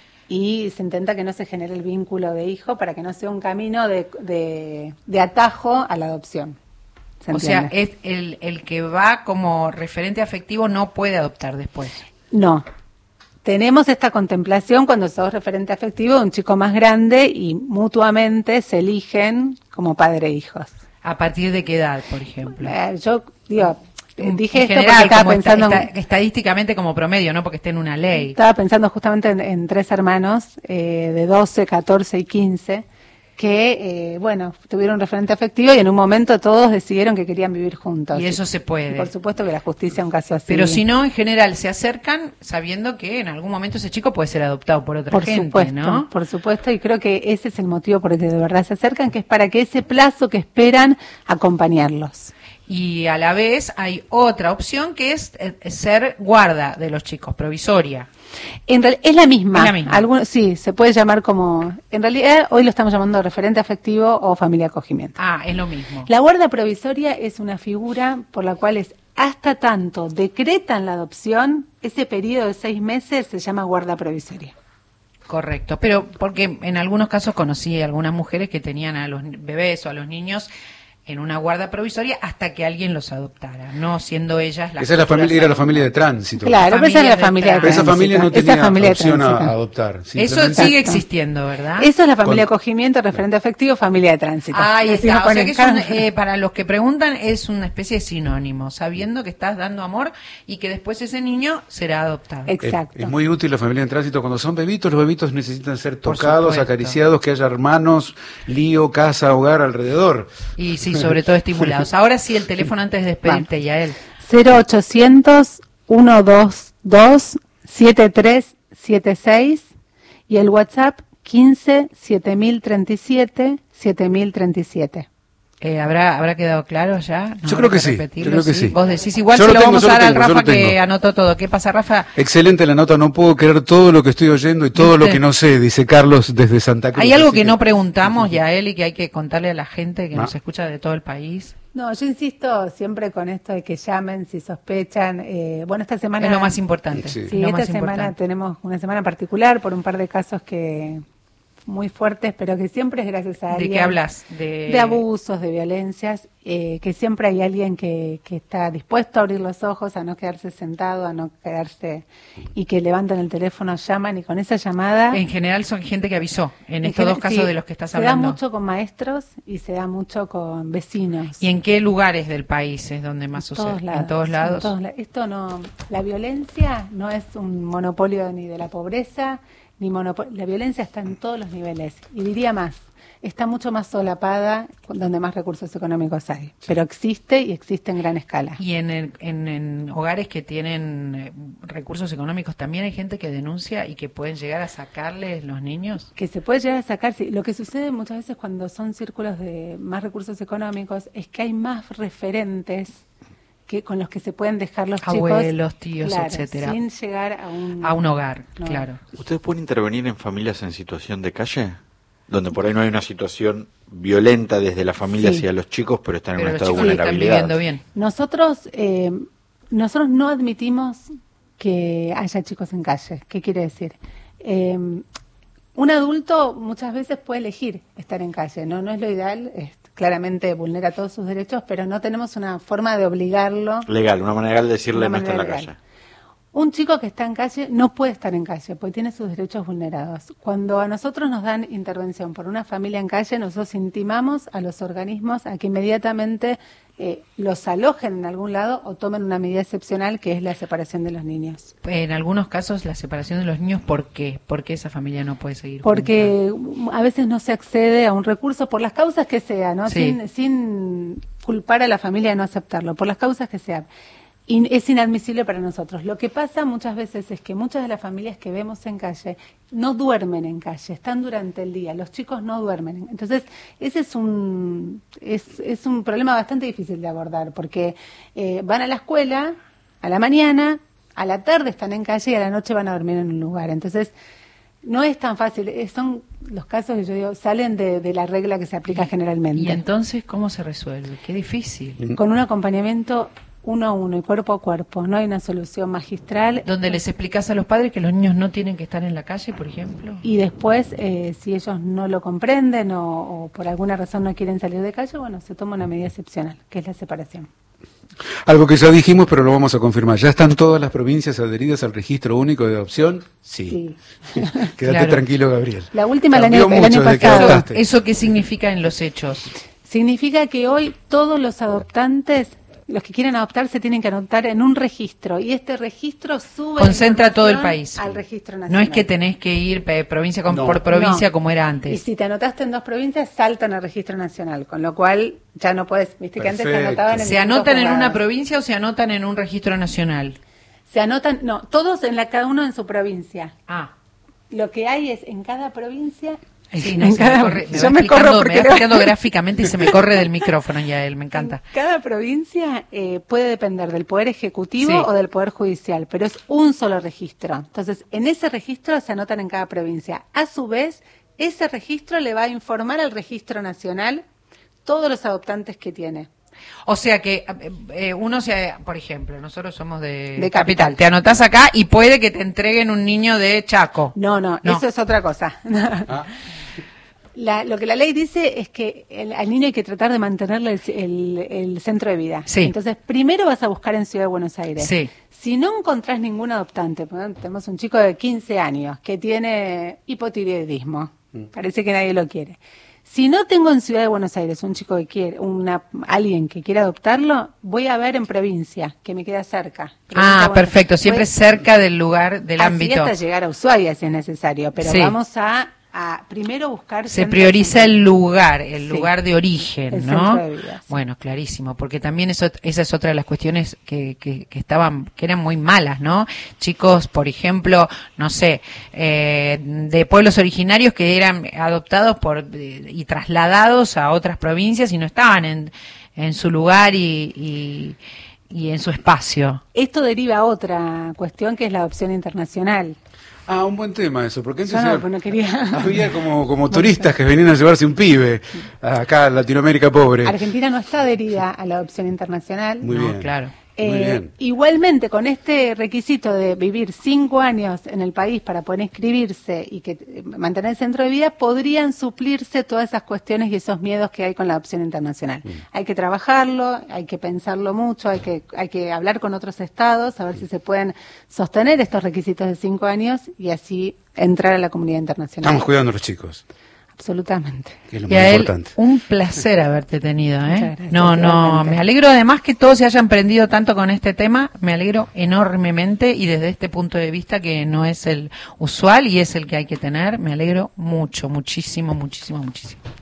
Y se intenta que no se genere el vínculo de hijo para que no sea un camino de, de, de atajo a la adopción. ¿Se O sea, entiende? es el, el que va como referente afectivo no puede adoptar después. No. Tenemos esta contemplación cuando sos referente afectivo de un chico más grande y mutuamente se eligen como padre e hijos. ¿A partir de qué edad, por ejemplo? Eh, yo digo, eh, dije en esto general, porque estaba como esta- pensando, en- esta- estadísticamente como promedio, no porque esté en una ley. estaba pensando justamente en, en tres hermanos eh, de doce, catorce y quince que, eh, bueno, tuvieron un referente afectivo y en un momento todos decidieron que querían vivir juntos. Y eso se puede. Y por supuesto que la justicia un caso así. Pero si no, en general se acercan sabiendo que en algún momento ese chico puede ser adoptado por otra Por gente, supuesto, ¿no? por supuesto, y creo que ese es el motivo por el que de verdad se acercan, que es para que ese plazo que esperan, acompañarlos. Y a la vez hay otra opción que es eh, ser guarda de los chicos, provisoria. En real- es la misma. Es la misma. Algunos, sí, se puede llamar como... En realidad, hoy lo estamos llamando referente afectivo o familia de acogimiento. Ah, es lo mismo. La guarda provisoria es una figura por la cual es hasta tanto decretan la adopción, ese periodo de seis meses se llama guarda provisoria. Correcto, pero porque en algunos casos conocí algunas mujeres que tenían a los bebés o a los niños en una guarda provisoria hasta que alguien los adoptara, no siendo ellas las Esa es la futuras familia, era la adoptadas. familia de tránsito. Claro, pero esa es la de familia de Pero esa tránsito. familia no Esa tenía familia de opción a, tránsito. a adoptar. Eso simplemente- sigue Exacto. existiendo, ¿verdad? Eso es la familia de Con- acogimiento, referente afectivo, familia de tránsito. Ahí Así está, lo o sea ponen que es cada- un, eh, para los que preguntan es una especie de sinónimo, sabiendo que estás dando amor y que después ese niño será adoptado. Es, es muy útil la familia en tránsito. Cuando son bebitos, los bebitos necesitan ser tocados, supuesto. acariciados, que haya hermanos, lío, casa, hogar alrededor. Y sí, sobre todo estimulados. Ahora sí, el teléfono antes de despedirte, Yael. cero ochocientos, ciento veintidós, setenta y tres setenta y seis y el WhatsApp quince, siete mil treinta y siete, siete mil treinta y siete. Eh, ¿habrá, ¿Habrá quedado claro ya? No, Yo creo habrá que sí, repetirlo, yo creo que sí. Vos decís, igual Yo se lo lo tengo, vamos yo a lo dar al tengo, yo Rafa lo que tengo. anotó todo. ¿Qué pasa, Rafa? Excelente la nota, no puedo creer todo lo que estoy oyendo y todo lo ¿Viste? que no sé, dice Carlos desde Santa Cruz. Hay algo Así que no preguntamos, Yael, y que hay que contarle a la gente que No. nos escucha de todo el país. No, yo insisto siempre con esto de que llamen si sospechan. Eh, bueno, esta semana... Es lo más importante. Sí, Lo esta más semana importante. tenemos una semana particular por un par de casos que muy fuertes, pero que siempre es gracias a alguien. ¿De qué hablas? De, de abusos, de violencias, eh, que siempre hay alguien que, que está dispuesto a abrir los ojos, a no quedarse sentado, a no quedarse, y que levantan el teléfono, llaman, y con esa llamada... En general son gente que avisó, en, en estos general, dos casos sí, de los que estás se hablando. Se da mucho con maestros y se da mucho con vecinos. ¿Y en qué lugares del país es donde más en sucede? Todos lados, en todos lados. En todos la- esto no, la violencia no es un monopolio ni de la pobreza, ni monopolio, la violencia está en todos los niveles, y diría más, está mucho más solapada donde más recursos económicos hay, pero existe y existe en gran escala. Y en, el- en, en hogares que tienen eh, recursos económicos también hay gente que denuncia y que pueden llegar a sacarles los niños. Que se puede llegar a sacar, sí. Lo que sucede muchas veces cuando son círculos de más recursos económicos es que hay más referentes que con los que se pueden dejar los chicos, Abuelos, tíos, claro, etcétera. sin llegar a un A un hogar, no. claro. ¿Ustedes pueden intervenir en familias en situación de calle? Donde por ahí no hay una situación violenta desde la familia Sí. hacia los chicos, pero están en Pero un los estado de chicos están vulnerabilidad. viviendo bien. Nosotros, eh, nosotros no admitimos que haya chicos en calle. ¿Qué quiere decir? Eh, un adulto muchas veces puede elegir estar en calle, no, no es lo ideal, es, claramente vulnera todos sus derechos, pero no tenemos una forma de obligarlo. Legal, una manera legal de decirle Una no está en la manera calle. legal. Un chico que está en calle no puede estar en calle porque tiene sus derechos vulnerados. Cuando a nosotros nos dan intervención por una familia en calle, nosotros intimamos a los organismos a que inmediatamente eh, los alojen en algún lado o tomen una medida excepcional, que es la separación de los niños. En algunos casos la separación de los niños, ¿por qué? ¿Por qué esa familia no puede seguir Porque a veces no se accede a un recurso por las causas que sea, ¿no? Sí. Sin, sin culpar a la familia de no aceptarlo, por las causas que sean. Y es inadmisible para nosotros. Lo que pasa muchas veces es que muchas de las familias que vemos en calle no duermen en calle, están durante el día, los chicos no duermen. Entonces, ese es un es, es un problema bastante difícil de abordar, porque eh, van a la escuela a la mañana, a la tarde están en calle y a la noche van a dormir en un lugar. Entonces, no es tan fácil, eh, son los casos que yo digo, salen de, de la regla que se aplica generalmente. ¿Y entonces cómo se resuelve? Qué difícil. Con un acompañamiento uno a uno y cuerpo a cuerpo, no hay una solución magistral. Donde les explicas a los padres que los niños no tienen que estar en la calle, por ejemplo. Y después, eh, si ellos no lo comprenden o, o por alguna razón no quieren salir de calle, bueno, se toma una medida excepcional, que es la separación. Algo que ya dijimos, pero lo vamos a confirmar. ¿Ya están todas las provincias adheridas al registro único de adopción? Sí. Sí. Quédate Claro. tranquilo, Gabriel. La última el Cambió año, el mucho año desde que pasado. adoptaste. ¿Eso qué significa en los hechos? Significa que hoy todos los adoptantes, los que quieren adoptar, se tienen que anotar en un registro y este registro sube Concentra la todo el información país. al registro No nacional. es que tenés que ir eh, provincia con- No. por provincia No. como era Y antes. si te anotaste en dos provincias, saltan al registro nacional, con lo cual ya no puedes, viste que antes se Perfecto. anotaban en ¿Se distintos anotan en una juzgados. provincia o se anotan en un registro nacional? Se anotan, no, todos en la cada uno en su provincia. Ah. Lo que hay es en cada provincia. Sí, en no, se me cada- corre- me yo va me corro explicando, porque me va lo- explicando gráficamente y se me corre del micrófono ya él, me encanta. Cada provincia eh, puede depender del Poder Ejecutivo Sí. o del Poder Judicial, pero es un solo registro. Entonces, en ese registro se anotan en cada provincia. A su vez, ese registro le va a informar al Registro Nacional todos los adoptantes que tiene. O sea que eh, eh, uno se, por ejemplo, nosotros somos de, De Capital. Te anotás acá y puede que te entreguen un niño de Chaco. No, no, No. eso es otra cosa. La- lo que la ley dice es que el- al niño hay que tratar de mantenerle el, el- el centro de vida. Sí. Entonces, primero vas a buscar en Ciudad de Buenos Aires. Sí. Si no encontrás ningún adoptante, por ejemplo, tenemos un chico de quince años que tiene hipotiroidismo, parece que nadie lo quiere. Si no tengo en Ciudad de Buenos Aires un chico que quiere, una, alguien que quiera adoptarlo, voy a ver en provincia, que me queda cerca. Provincia Ah, de Buenos perfecto, Aires. siempre Voy- cerca del lugar, del así ámbito. hasta llegar a Ushuaia si es necesario, pero Sí. vamos a, a primero buscar... Se centros prioriza de- el lugar, el Sí. lugar de origen, El ¿no? centro de vida, sí. Bueno, clarísimo, porque también eso, esa es otra de las cuestiones que, que, que estaban, que eran muy malas, ¿no? Chicos, por ejemplo, no sé, eh, de pueblos originarios que eran adoptados por eh, y trasladados a otras provincias y no estaban en, en su lugar y, y, y en su espacio. Esto deriva a otra cuestión que es la adopción internacional. Ah, un buen tema eso, porque antes Yo no, era- pues no quería... había como, como turistas que venían a llevarse un pibe acá en Latinoamérica pobre. Argentina no está adherida a la adopción internacional. Muy No, bien. claro. Eh, igualmente, con este requisito de vivir cinco años en el país para poder inscribirse y que eh, mantener el centro de vida, podrían suplirse todas esas cuestiones y esos miedos que hay con la adopción internacional. Mm. Hay que trabajarlo, hay que pensarlo mucho, hay que hay que hablar con otros estados, a ver mm. si se pueden sostener estos requisitos de cinco años y así entrar a la comunidad internacional. Estamos cuidando a los chicos. Absolutamente. Que es lo y más a él, importante. Un placer haberte tenido, ¿eh? Gracias, no, no, igualmente. me alegro además que todos se hayan prendido tanto con este tema, me alegro enormemente y desde este punto de vista que no es el usual y es el que hay que tener, me alegro mucho, muchísimo, muchísimo, muchísimo.